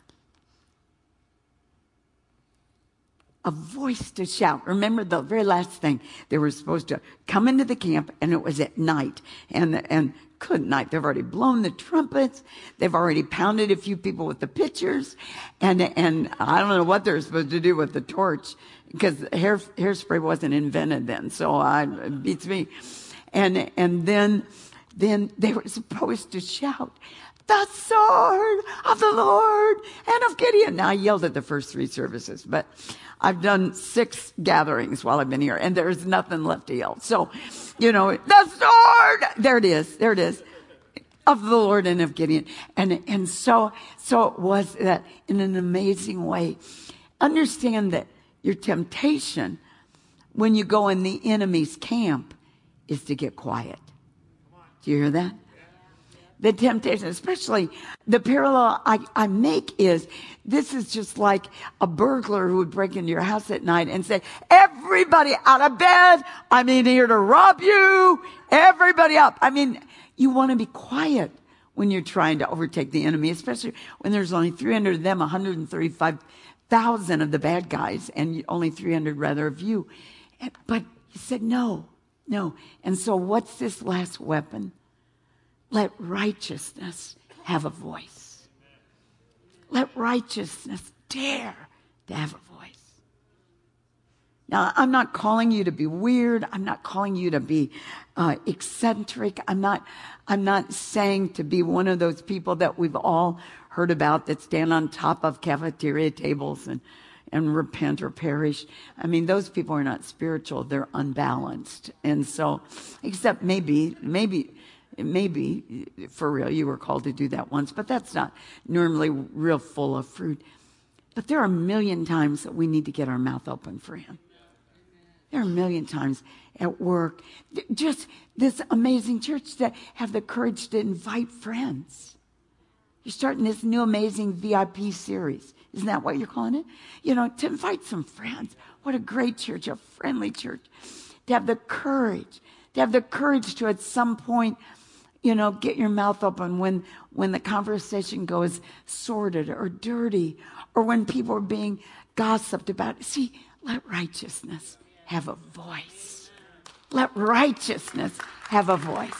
A voice to shout. Remember the very last thing. They were supposed to come into the camp, and it was at night. And, and good night. They've already blown the trumpets. They've already pounded a few people with the pitchers. And, and I don't know what they're supposed to do with the torch, because hair, hairspray wasn't invented then. So I, it beats me. And, and then, then they were supposed to shout, the sword of the Lord and of Gideon. Now, I yelled at the first three services, but I've done six gatherings while I've been here, and there's nothing left to yell. So, you know, the sword, there it is, there it is, of the Lord and of Gideon. And, and so, so it was that in an amazing way. Understand that your temptation when you go in the enemy's camp is to get quiet. Do you hear that? The temptation, especially the parallel I, I make is, this is just like a burglar who would break into your house at night and say, everybody out of bed. I'm in here to rob you. Everybody up. I mean, you want to be quiet when you're trying to overtake the enemy, especially when there's only three hundred of them, one hundred thirty-five thousand of the bad guys, and only three hundred rather of you. But he said, no, no. And so what's this last weapon? Let righteousness have a voice. Let righteousness dare to have a voice. Now, I'm not calling you to be weird. I'm not calling you to be uh, eccentric. I'm not, I'm not saying to be one of those people that we've all heard about that stand on top of cafeteria tables and, and repent or perish. I mean, those people are not spiritual. They're unbalanced. And so, except maybe, maybe... Maybe, for real, you were called to do that once, but that's not normally real full of fruit. But there are a million times that we need to get our mouth open for Him. There are a million times at work. Just this amazing church that have the courage to invite friends. You're starting this new amazing V I P series. Isn't that what you're calling it? You know, to invite some friends. What a great church, a friendly church. To have the courage, to have the courage to at some point, you know, get your mouth open when, when the conversation goes sordid or dirty, or when people are being gossiped about. See, let righteousness have a voice. Let righteousness have a voice.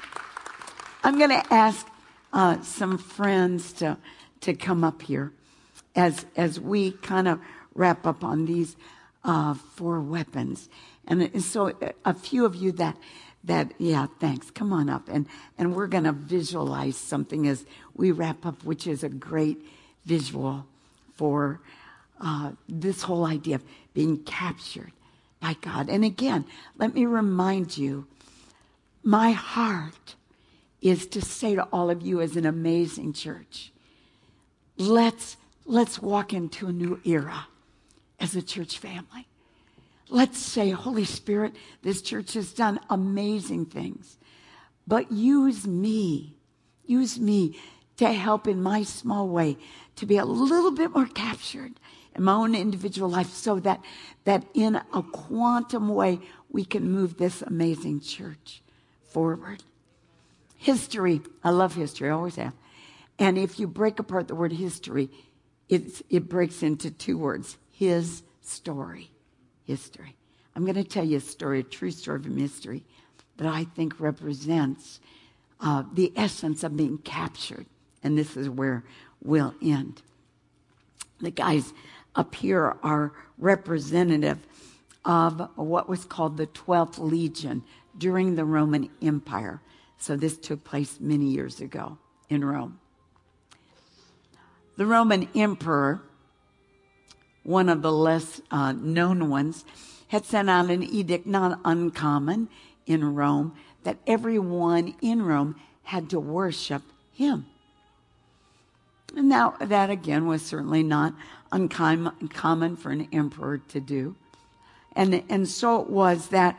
I'm going to ask uh, some friends to to come up here as as we kind of wrap up on these uh, four weapons. And so a few of you that That, yeah, thanks. Come on up. And, and we're going to visualize something as we wrap up, which is a great visual for uh, this whole idea of being captured by God. And again, let me remind you, my heart is to say to all of you as an amazing church, let's, let's walk into a new era as a church family. Let's say, Holy Spirit, this church has done amazing things, but use me, use me to help in my small way to be a little bit more captured in my own individual life so that, that in a quantum way we can move this amazing church forward. History, I love history, I always have. And if you break apart the word history, it's, it breaks into two words, His story. History. I'm going to tell you a story, a true story of a mystery that I think represents uh, the essence of being captured. And this is where we'll end. The guys up here are representative of what was called the twelfth Legion during the Roman Empire. So this took place many years ago in Rome. The Roman emperor one of the less uh, known ones, had sent out an edict, not uncommon in Rome, that everyone in Rome had to worship him. And now that again was certainly not uncommon for an emperor to do. And, and so it was that,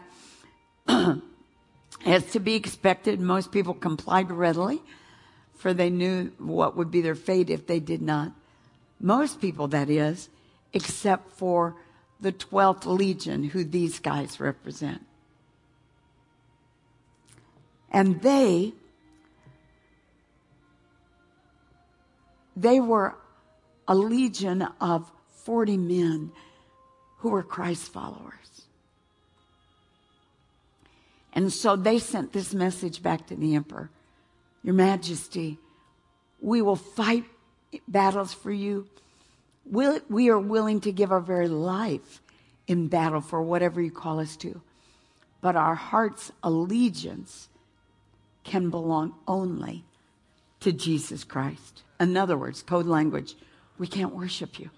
as to be expected, most people complied readily, for they knew what would be their fate if they did not. Most people, that is, except for the twelfth Legion, who these guys represent. And they, they were a legion of forty men who were Christ followers. And so they sent this message back to the emperor. Your Majesty, we will fight battles for you. We'll, we are willing to give our very life in battle for whatever you call us to. But our heart's allegiance can belong only to Jesus Christ. In other words, code language, we can't worship you.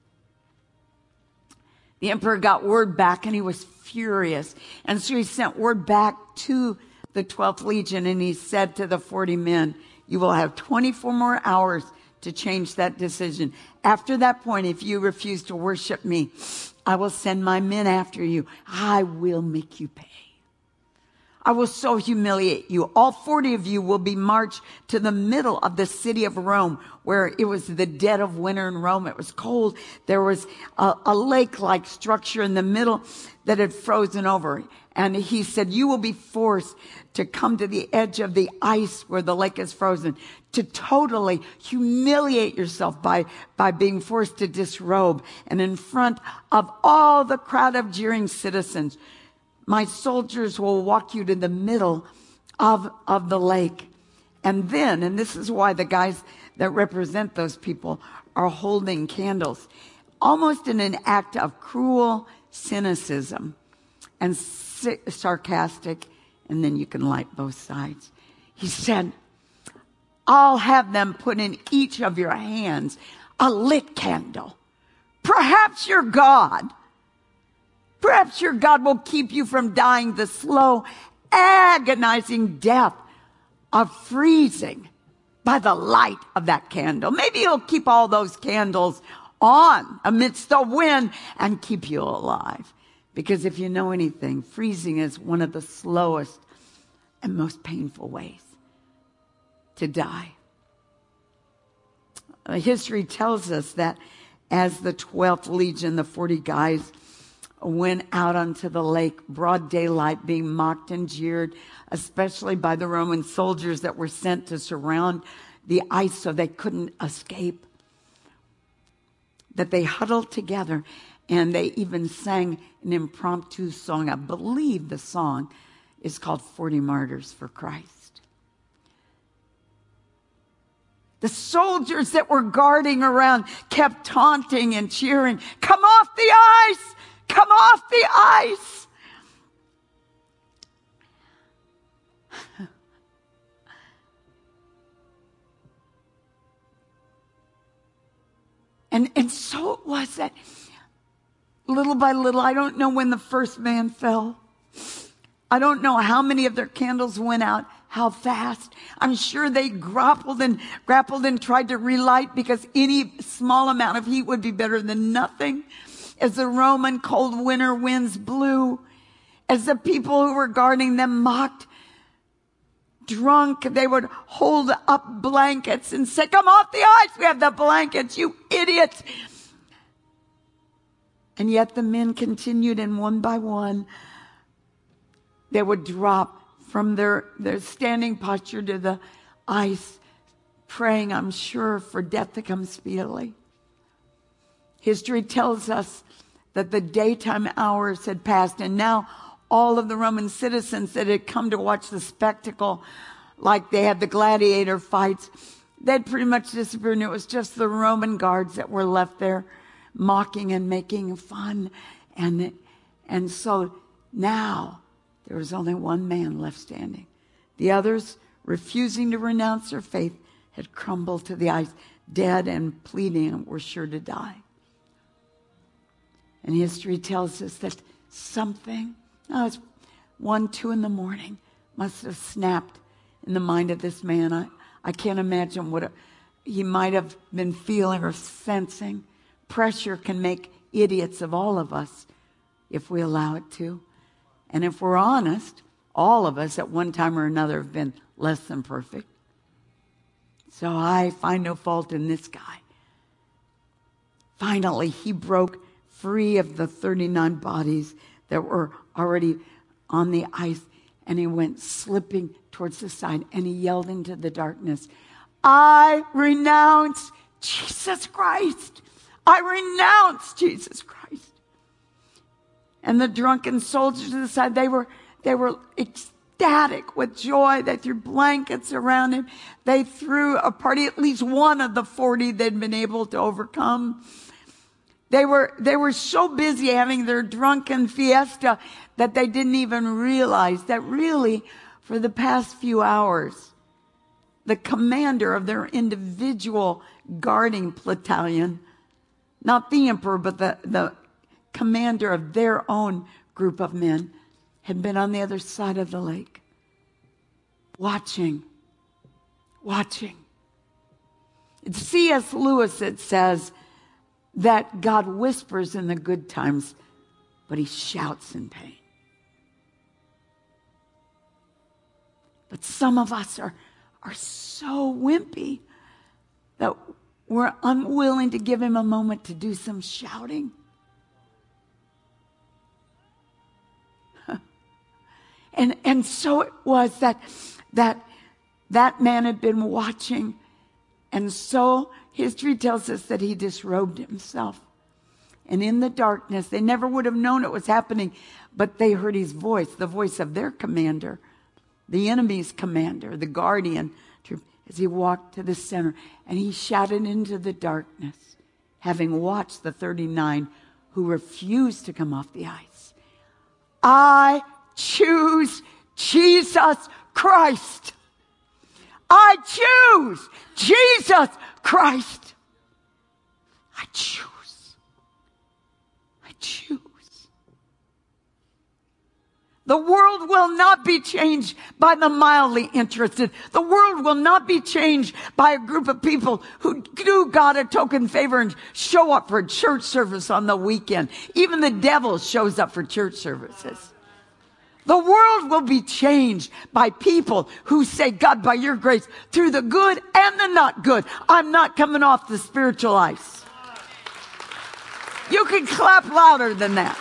The emperor got word back and he was furious. And so he sent word back to the twelfth Legion and he said to the forty men, you will have twenty-four more hours to change that decision. After that point, if you refuse to worship me, I will send my men after you. I will make you pay. I will so humiliate you. All forty of you will be marched to the middle of the city of Rome, where it was the dead of winter in Rome. It was cold. There was a, a lake-like structure in the middle that had frozen over. And he said, you will be forced to come to the edge of the ice where the lake is frozen, to totally humiliate yourself by, by being forced to disrobe. And in front of all the crowd of jeering citizens, my soldiers will walk you to the middle of, of the lake. And then, and this is why the guys that represent those people are holding candles, almost in an act of cruel cynicism and sarcastic, and then you can light both sides. He said, I'll have them put in each of your hands a lit candle. Perhaps your God, perhaps your God will keep you from dying the slow, agonizing death of freezing by the light of that candle. Maybe he'll keep all those candles on amidst the wind and keep you alive. Because if you know anything, freezing is one of the slowest and most painful ways to die. Uh, history tells us that as the twelfth Legion, the forty guys, went out onto the lake, broad daylight, being mocked and jeered, especially by the Roman soldiers that were sent to surround the ice so they couldn't escape, that they huddled together and they even sang an impromptu song. I believe the song is called forty Martyrs for Christ. The soldiers that were guarding around kept taunting and cheering, come off the ice! Come off the ice! and, and so it was that little by little, I don't know when the first man fell. I don't know how many of their candles went out, how fast. I'm sure they grappled and grappled and tried to relight, because any small amount of heat would be better than nothing. As the Roman cold winter winds blew, as the people who were guarding them mocked, drunk, they would hold up blankets and say, come off the ice, we have the blankets, you idiots. And yet the men continued, and one by one, they would drop from their, their standing posture to the ice, praying, I'm sure, for death to come speedily. History tells us that the daytime hours had passed, and now all of the Roman citizens that had come to watch the spectacle, like they had the gladiator fights, they'd pretty much disappeared, and it was just the Roman guards that were left there mocking and making fun. And, and so now there was only one man left standing. The others, refusing to renounce their faith, had crumbled to the ice, dead and pleading, and were sure to die. And history tells us that something, oh, it's one, two in the morning, must have snapped in the mind of this man. I, I can't imagine what a, he might have been feeling or sensing. Pressure can make idiots of all of us if we allow it to. And if we're honest, all of us at one time or another have been less than perfect. So I find no fault in this guy. Finally, he broke free of the thirty-nine bodies that were already on the ice, and he went slipping towards the side, and he yelled into the darkness, I renounce Jesus Christ. I renounce Jesus Christ. And the drunken soldiers to the side, they were, they were ecstatic with joy. They threw blankets around him. They threw a party, at least one of the forty they'd been able to overcome. They were, they were so busy having their drunken fiesta that they didn't even realize that really for the past few hours, the commander of their individual guarding battalion, not the emperor, but the, the commander of their own group of men, had been on the other side of the lake, watching, watching. It's C S Lewis that says that God whispers in the good times, but he shouts in pain. But some of us are, are so wimpy that we're unwilling to give him a moment to do some shouting. And, and so it was that, that that man had been watching. And so history tells us that he disrobed himself. And in the darkness, they never would have known it was happening, but they heard his voice, the voice of their commander, the enemy's commander, the guardian, as he walked to the center. And he shouted into the darkness, having watched the thirty-nine who refused to come off the ice, I choose Jesus Christ. I choose Jesus Christ. I choose. I choose. The world will not be changed by the mildly interested. The world will not be changed by a group of people who do God a token favor and show up for a church service on the weekend. Even the devil shows up for church services. The world will be changed by people who say, God, by your grace, through the good and the not good, I'm not coming off the spiritual ice. You can clap louder than that.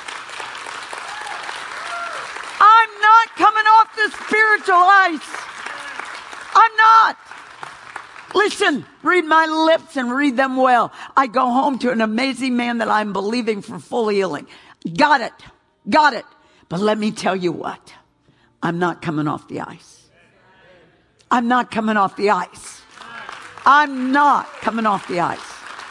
I'm not coming off the spiritual ice. I'm not. Listen, read my lips and read them well. I go home to an amazing man that I'm believing for full healing. Got it. Got it. But let me tell you what, I'm not coming off the ice. I'm not coming off the ice. I'm not coming off the ice.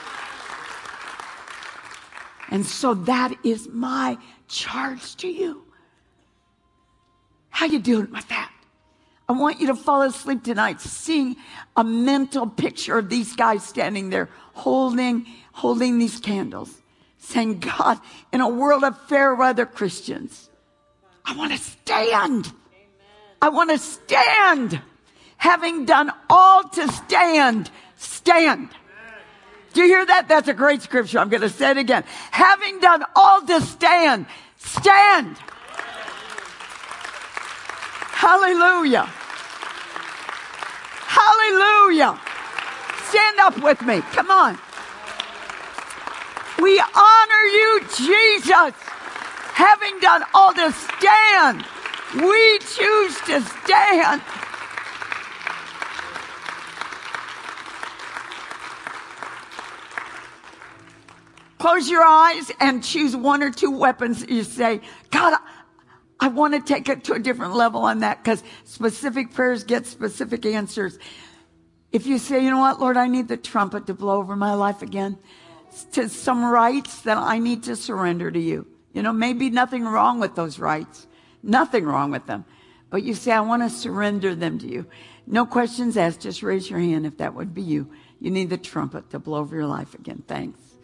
And so that is my charge to you. How you doing with that? I want you to fall asleep tonight seeing a mental picture of these guys standing there holding, holding these candles, saying, God, in a world of fair weather Christians, I want to stand. Amen. I want to stand. Having done all to stand, stand. Amen. Do you hear that? That's a great scripture. I'm going to say it again. Having done all to stand, stand. Hallelujah. Hallelujah. Stand up with me. Come on. We honor you, Jesus. Having done all to stand, we choose to stand. Close your eyes and choose one or two weapons. You say, God, I want to take it to a different level on that, because specific prayers get specific answers. If you say, you know what, Lord, I need the trumpet to blow over my life again, to some rights that I need to surrender to you. You know, maybe nothing wrong with those rights. Nothing wrong with them. But you say, I want to surrender them to you. No questions asked. Just raise your hand if that would be you. You need the trumpet to blow over your life again. Thanks.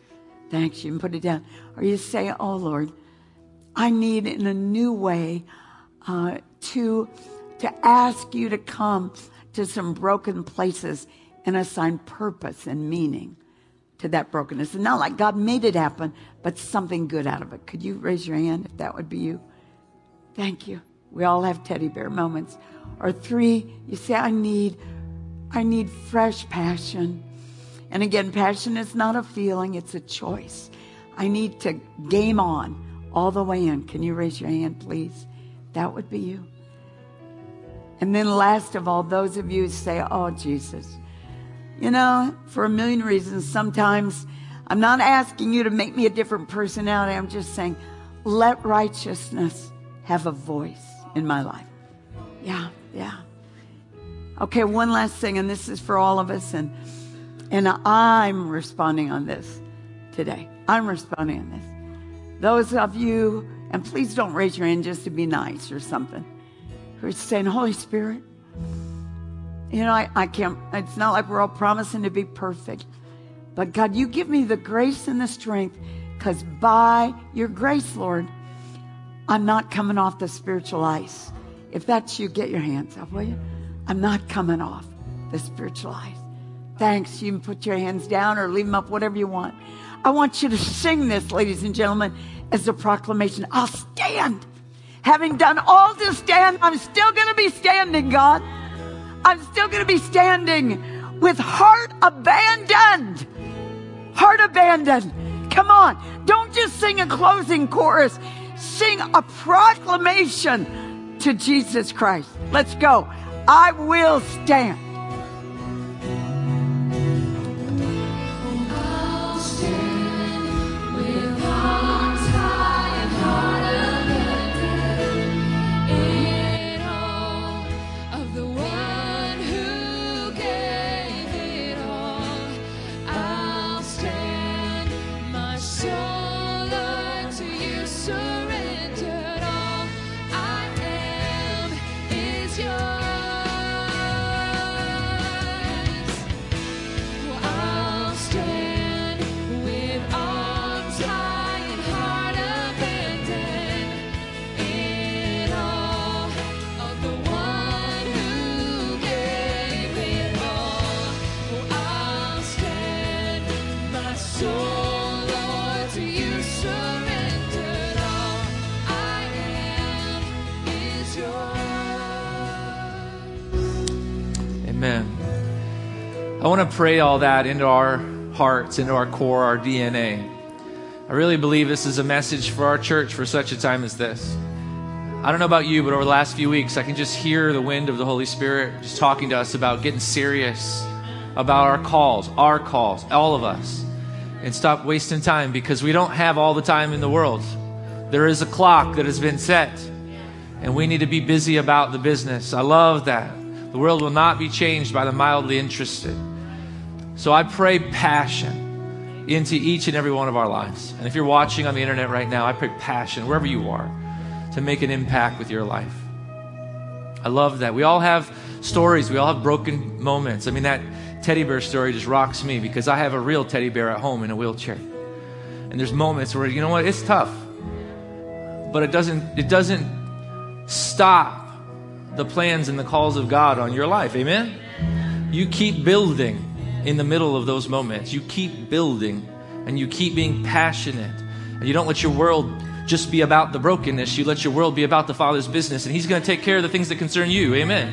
Thanks. You can put it down. Or you say, oh, Lord, I need in a new way uh, to, to ask you to come to some broken places and assign purpose and meaning to that brokenness. It's not like God made it happen, but something good out of it. Could you raise your hand if that would be you? Thank you. We all have teddy bear moments. Or three, you say, I need, I need fresh passion. And again, passion is not a feeling, it's a choice. I need to game on all the way in. Can you raise your hand, please? That would be you. And then last of all, those of you who say, oh, Jesus, you know, for a million reasons, sometimes I'm not asking you to make me a different personality. I'm just saying, let righteousness have a voice in my life. Yeah, yeah. Okay, one last thing, and this is for all of us, and and I'm responding on this today. I'm responding on this. Those of you, and please don't raise your hand just to be nice or something, who are saying, Holy Spirit, you know, I, I can't, it's not like we're all promising to be perfect. But God, you give me the grace and the strength, because by your grace, Lord, I'm not coming off the spiritual ice. If that's you, get your hands up, will you? I'm not coming off the spiritual ice. Thanks. You can put your hands down or leave them up, whatever you want. I want you to sing this, ladies and gentlemen, as a proclamation. I'll stand. Having done all to stand, I'm still going to be standing, God. I'm still going to be standing with heart abandoned. Heart abandoned. Come on. Don't just sing a closing chorus. Sing a proclamation to Jesus Christ. Let's go. I will stand. I want to pray all that into our hearts, into our core, our D N A. I really believe this is a message for our church for such a time as this. I don't know about you, but over the last few weeks, I can just hear the wind of the Holy Spirit just talking to us about getting serious about our calls, our calls, all of us, and stop wasting time, because we don't have all the time in the world. There is a clock that has been set, and we need to be busy about the business. I love that. The world will not be changed by the mildly interested. So I pray passion into each and every one of our lives. And if you're watching on the internet right now, I pray passion, wherever you are, to make an impact with your life. I love that. We all have stories. We all have broken moments. I mean, that teddy bear story just rocks me, because I have a real teddy bear at home in a wheelchair. And there's moments where, you know what, it's tough. But it doesn't, it doesn't stop the plans and the calls of God on your life. Amen? You keep building in the middle of those moments. You keep building, and you keep being passionate. And you don't let your world just be about the brokenness. You let your world be about the Father's business, and He's going to take care of the things that concern you. Amen?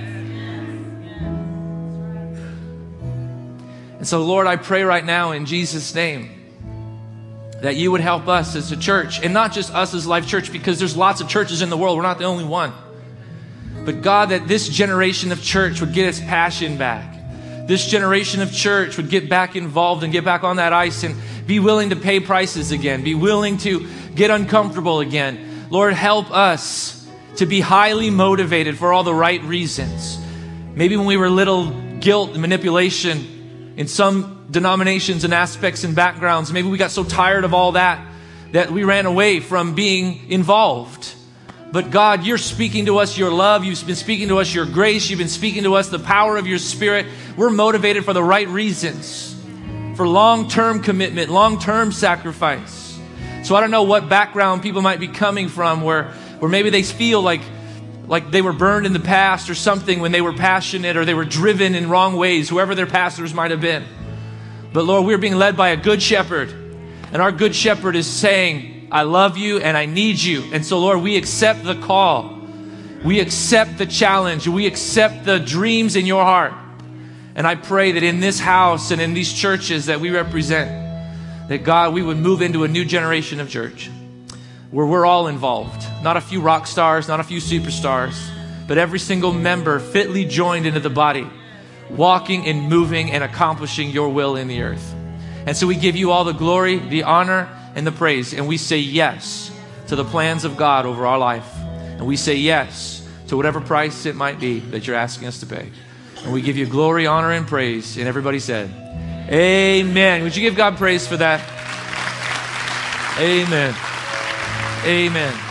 And so, Lord, I pray right now in Jesus' name that you would help us as a church, and not just us as Life Church, because there's lots of churches in the world. We're not the only one. But God, that this generation of church would get its passion back. This generation of church would get back involved and get back on that ice and be willing to pay prices again, be willing to get uncomfortable again. Lord, help us to be highly motivated for all the right reasons. Maybe when we were little, guilt and manipulation in some denominations and aspects and backgrounds, maybe we got so tired of all that that we ran away from being involved. But God, you're speaking to us your love. You've been speaking to us your grace. You've been speaking to us the power of your Spirit. We're motivated for the right reasons. for long-term commitment, long-term sacrifice. So I don't know what background people might be coming from where, where maybe they feel like, like they were burned in the past or something when they were passionate or they were driven in wrong ways, whoever their pastors might have been. But Lord, we're being led by a good shepherd. And our good shepherd is saying, I love you and I need you. And so Lord, we accept the call. We accept the challenge. We accept the dreams in your heart. And I pray that in this house and in these churches that we represent, that God, we would move into a new generation of church where we're all involved. Not a few rock stars, not a few superstars, but every single member fitly joined into the body, walking and moving and accomplishing your will in the earth. And so we give you all the glory, the honor, and the praise. And we say yes to the plans of God over our life. And we say yes to whatever price it might be that you're asking us to pay. And we give you glory, honor, and praise. And everybody said, amen. Would you give God praise for that? Amen. Amen.